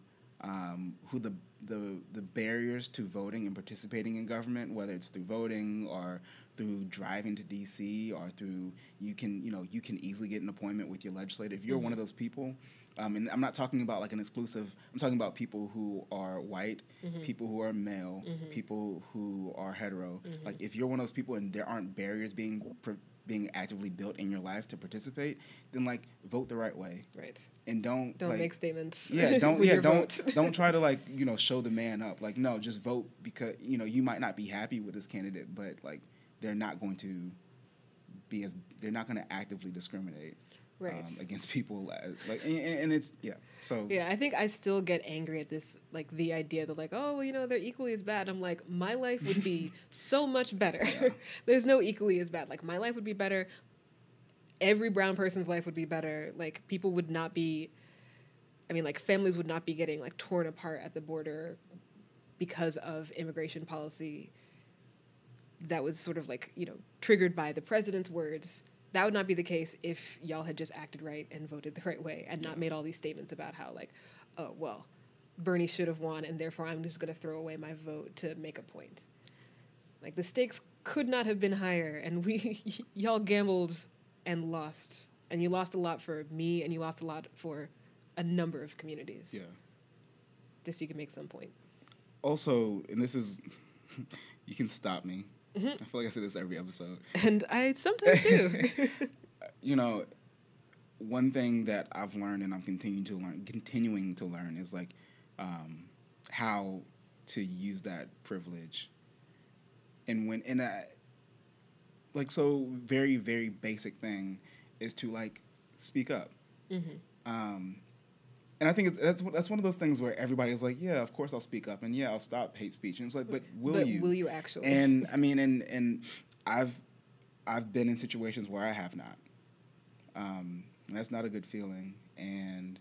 Speaker 2: the barriers to voting and participating in government, whether it's through voting or through driving to DC or through you can easily get an appointment with your legislator. If you're one of those people, and I'm not talking about like an exclusive, I'm talking about people who are white, people who are male, people who are hetero. Like if you're one of those people and there aren't barriers being actively built in your life to participate, then like vote the right way.
Speaker 1: Right.
Speaker 2: And don't like,
Speaker 1: make statements.
Speaker 2: Yeah, don't
Speaker 1: vote.
Speaker 2: don't try to like, show the man up. Like no, just vote because you might not be happy with this candidate, but like they're not going to actively discriminate against people and it's so
Speaker 1: I think I still get angry at this, like the idea that like, oh, they're equally as bad. I'm like, my life would be so much better. There's no equally as bad. Like my life would be better. Every brown person's life would be better. Like people would not be, like families would not be getting like torn apart at the border because of immigration policy that was sort of like, triggered by the president's words. That would not be the case if y'all had just acted right and voted the right way and not made all these statements about how like, oh, well, Bernie should have won and therefore I'm just going to throw away my vote to make a point. Like the stakes could not have been higher and y'all gambled and lost. And you lost a lot for me and you lost a lot for a number of communities.
Speaker 2: Yeah.
Speaker 1: Just so you can make some point.
Speaker 2: Also, and this is, you can stop me. I feel like I say this every episode.
Speaker 1: And I sometimes do.
Speaker 2: One thing that I've learned and I'm continuing to learn is like how to use that privilege. And so very, very basic thing is to like speak up. And I think that's one of those things where everybody's like, yeah, of course I'll speak up, and yeah, I'll stop hate speech. And it's like, but will you?
Speaker 1: Will you actually?
Speaker 2: And I mean, and I've been in situations where I have not. And that's not a good feeling. And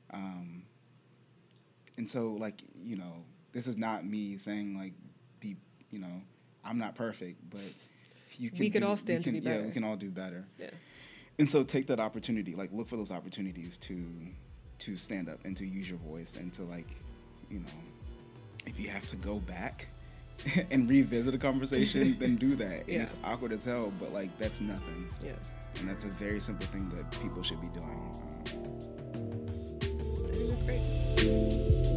Speaker 2: so like, this is not me saying like, I'm not perfect, but
Speaker 1: we could all stand to be better.
Speaker 2: Yeah, we can all do better.
Speaker 1: Yeah.
Speaker 2: And so take that opportunity, like look for those opportunities to stand up and to use your voice and to like, you know, if you have to go back and revisit a conversation, then do that.
Speaker 1: Yeah.
Speaker 2: And it's awkward as hell, but like that's nothing.
Speaker 1: Yeah.
Speaker 2: And that's a very simple thing that people should be doing.
Speaker 1: I think that's great.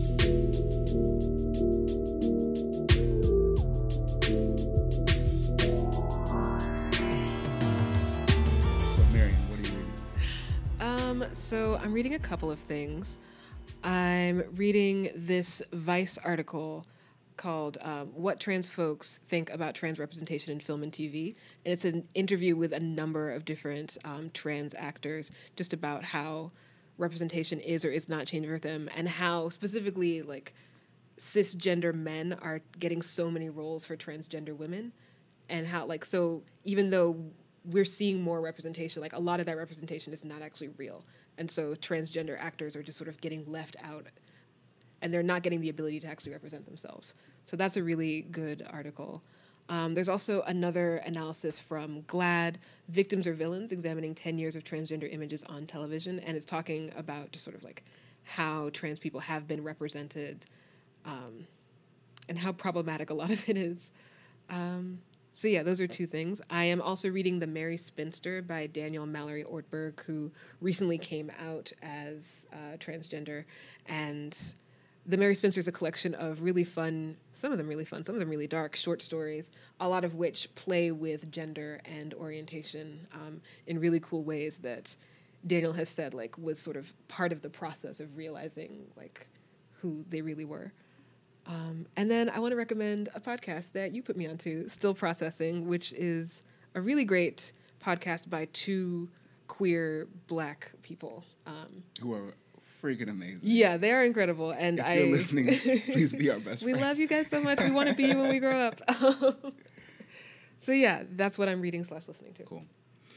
Speaker 2: So Marion, what are you reading?
Speaker 1: So I'm reading a couple of things. I'm reading this Vice article called What Trans Folks Think About Trans Representation in Film and TV. And it's an interview with a number of different trans actors just about how representation is or is not changing for them, and how specifically like cisgender men are getting so many roles for transgender women, and how like, so even though we're seeing more representation, like a lot of that representation is not actually real. And so transgender actors are just sort of getting left out, and they're not getting the ability to actually represent themselves. So that's a really good article. There's also another analysis from GLAAD, Victims or Villains, examining 10 years of transgender images on television. And it's talking about just sort of like how trans people have been represented and how problematic a lot of it is. So yeah, those are two things. I am also reading The Merry Spinster by Daniel Mallory Ortberg, who recently came out as transgender. And The Merry Spinster is a collection of really fun, some of them really fun, some of them really dark, short stories, a lot of which play with gender and orientation in really cool ways that Daniel has said like was sort of part of the process of realizing like who they really were. And then I want to recommend a podcast that you put me onto, Still Processing, which is a really great podcast by two queer Black people.
Speaker 2: Who are freaking amazing.
Speaker 1: Yeah, they are incredible. And
Speaker 2: if you're listening, please be our best friend.
Speaker 1: We love you guys so much. We want to be you when we grow up. So yeah, that's what I'm reading / listening to.
Speaker 2: Cool.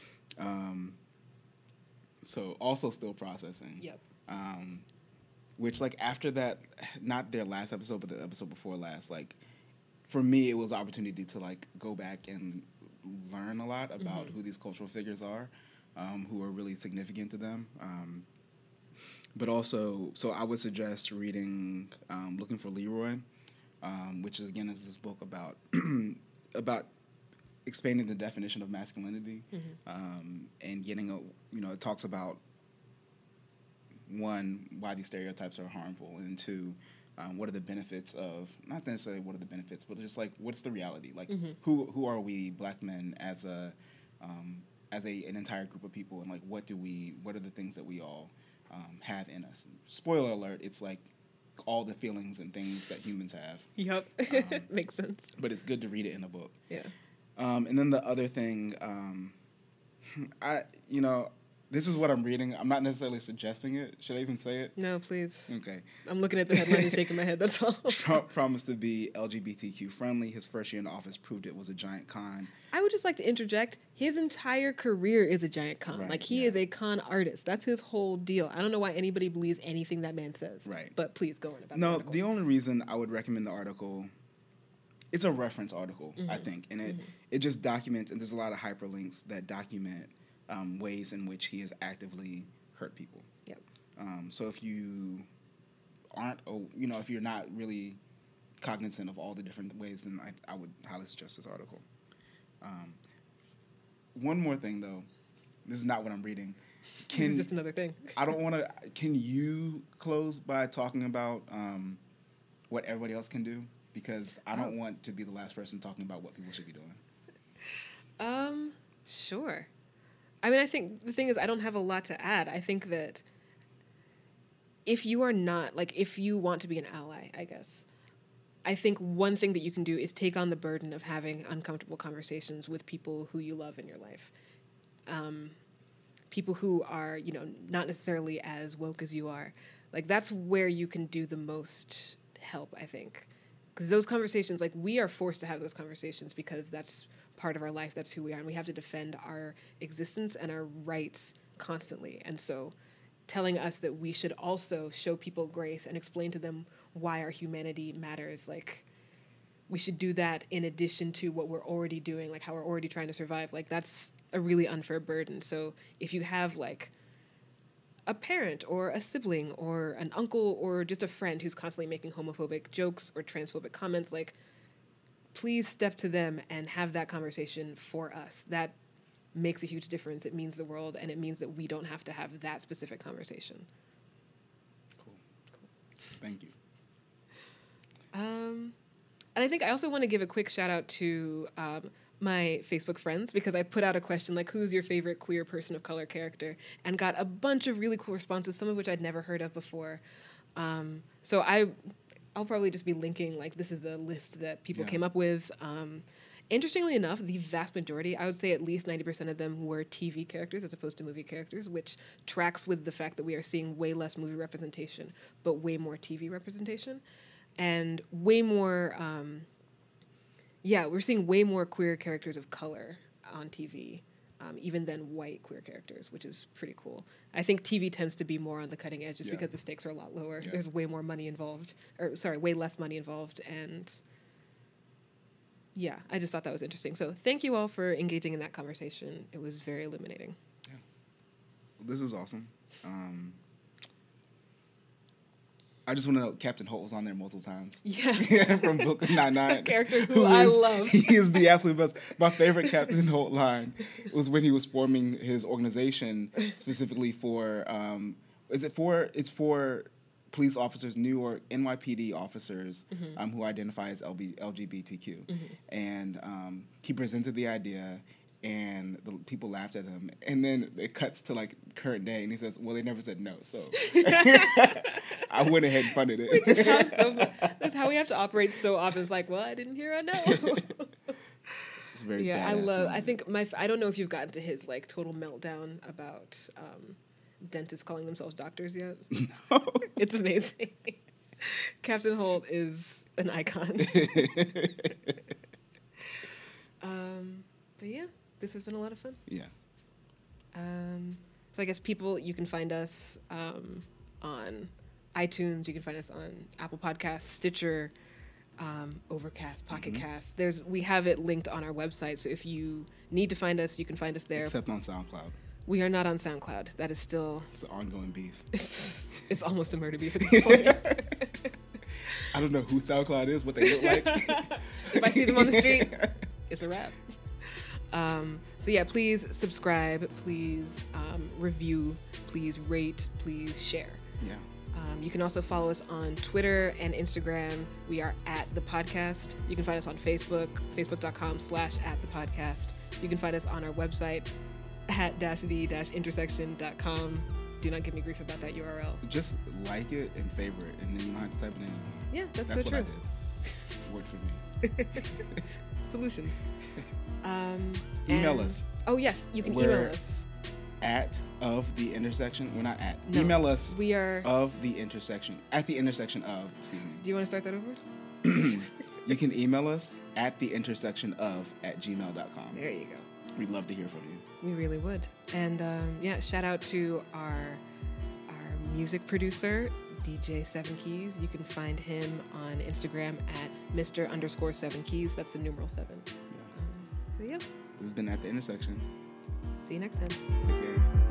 Speaker 2: So also Still Processing.
Speaker 1: Yep.
Speaker 2: Which like after that, not their last episode, but the episode before last, like for me it was an opportunity to like go back and learn a lot about who these cultural figures are, who are really significant to them. But also, so I would suggest reading Looking for Leroy, which is again is this book about about expanding the definition of masculinity, and getting a, you know, it talks about one, why these stereotypes are harmful, and two, what are the benefits of, not necessarily what are the benefits, but just like what's the reality, like who are we Black men as an entire group of people, and like what are the things that we all have in us. Spoiler alert, it's like all the feelings and things that humans have.
Speaker 1: Yep. Makes sense.
Speaker 2: But it's good to read it in a book.
Speaker 1: Yeah.
Speaker 2: And then the other thing, this is what I'm reading. I'm not necessarily suggesting it. Should I even say it?
Speaker 1: No, please.
Speaker 2: Okay.
Speaker 1: I'm looking at the headline and shaking my head, that's all.
Speaker 2: Trump promised to be LGBTQ friendly. His first year in office proved it was a giant con.
Speaker 1: I would just like to interject, his entire career is a giant con.
Speaker 2: Right,
Speaker 1: like, he is a con artist. That's his whole deal. I don't know why anybody believes anything that man says.
Speaker 2: Right.
Speaker 1: But please go on about
Speaker 2: No,
Speaker 1: the article.
Speaker 2: the only reason I would recommend the article, it's a reference article, I think. And it just documents, and there's a lot of hyperlinks that document ways in which he has actively hurt people.
Speaker 1: Yep.
Speaker 2: So if you aren't, if you're not really cognizant of all the different ways, then I would highly suggest this article. One more thing, though. This is not what I'm reading.
Speaker 1: This is just another thing.
Speaker 2: I don't want to. Can you close by talking about what everybody else can do? Because I don't want to be the last person talking about what people should be doing.
Speaker 1: Sure. I mean, I think the thing is, I don't have a lot to add. I think that if you are not, like, if you want to be an ally, I guess, I think one thing that you can do is take on the burden of having uncomfortable conversations with people who you love in your life. People who are, not necessarily as woke as you are. Like, that's where you can do the most help, I think. Because those conversations, like, we are forced to have those conversations because that's part of our life, that's who we are, and we have to defend our existence and our rights constantly. And so telling us that we should also show people grace and explain to them why our humanity matters, like, we should do that in addition to what we're already doing, like how we're already trying to survive. Like that's a really unfair burden. So if you have like a parent or a sibling or an uncle or just a friend who's constantly making homophobic jokes or transphobic comments, like please step to them and have that conversation for us. That makes a huge difference. It means the world, and it means that we don't have to have that specific conversation.
Speaker 2: Cool. Thank you.
Speaker 1: And I think I also want to give a quick shout out to my Facebook friends, because I put out a question like, who's your favorite queer person of color character? And got a bunch of really cool responses, some of which I'd never heard of before. So I'll probably just be linking, like, this is the list that people came up with. Interestingly enough, the vast majority, I would say at least 90% of them were TV characters as opposed to movie characters, which tracks with the fact that we are seeing way less movie representation, but way more TV representation. And way more, we're seeing way more queer characters of color on TV, even than white queer characters, which is pretty cool. I think TV tends to be more on the cutting edge just because the stakes are a lot lower. There's way more money involved, way less money involved, and I just thought that was interesting. So thank you all for engaging in that conversation. It was very illuminating.
Speaker 2: Yeah. Well, this is awesome. I just want to know Captain Holt was on there multiple times.
Speaker 1: Yes.
Speaker 2: From Brooklyn Nine-Nine.
Speaker 1: A character who I love.
Speaker 2: He is the absolute best. My favorite Captain Holt line was when he was forming his organization specifically for, it's for police officers, New York NYPD officers who identify as LGBTQ. And he presented the idea, and the people laughed at him. And then it cuts to like current day, and he says, "Well, they never said no." So I went ahead and funded it.
Speaker 1: Which is that's how we have to operate so often. It's like, well, I didn't hear a no.
Speaker 2: It's very
Speaker 1: I think I don't know if you've gotten to his like total meltdown about dentists calling themselves doctors yet.
Speaker 2: No.
Speaker 1: It's amazing. Captain Holt is an icon. But yeah, this has been a lot of fun.
Speaker 2: Yeah.
Speaker 1: So I guess you can find us on iTunes. You can find us on Apple Podcasts, Stitcher, Overcast, Pocket Cast. We have it linked on our website. So if you need to find us, you can find us there.
Speaker 2: Except on SoundCloud.
Speaker 1: We are not on SoundCloud. That is still...
Speaker 2: It's an ongoing beef.
Speaker 1: It's almost a murder beef at this point.
Speaker 2: I don't know who SoundCloud is, what they look like.
Speaker 1: If I see them on the street, it's a wrap. So yeah, please subscribe, please review, please rate, please share.
Speaker 2: Yeah.
Speaker 1: You can also follow us on Twitter and Instagram. We are @thepodcast. You can find us on Facebook, facebook.com/@thepodcast. You can find us on our website @the-intersection.com. Do not give me grief about that URL.
Speaker 2: Just like it and favorite it, and then you don't have to type it in.
Speaker 1: Yeah, that's so
Speaker 2: what
Speaker 1: true.
Speaker 2: I did. It worked for me.
Speaker 1: Solutions.
Speaker 2: Email us.
Speaker 1: Oh yes, you can email us.
Speaker 2: @of-the-intersection. We're not at.
Speaker 1: No,
Speaker 2: email us.
Speaker 1: We are
Speaker 2: @the-intersection of. Excuse me.
Speaker 1: Do you want to start that over?
Speaker 2: You can email us @the-intersection-of@gmail.com.
Speaker 1: There you go.
Speaker 2: We'd love to hear from you.
Speaker 1: We really would. And shout out to our music producer, DJ 7 Keys. You can find him on Instagram @Mr_7Keys. That's the numeral 7.
Speaker 2: Yeah.
Speaker 1: So yeah.
Speaker 2: This has been At the Intersection.
Speaker 1: See you next time.
Speaker 2: Take care.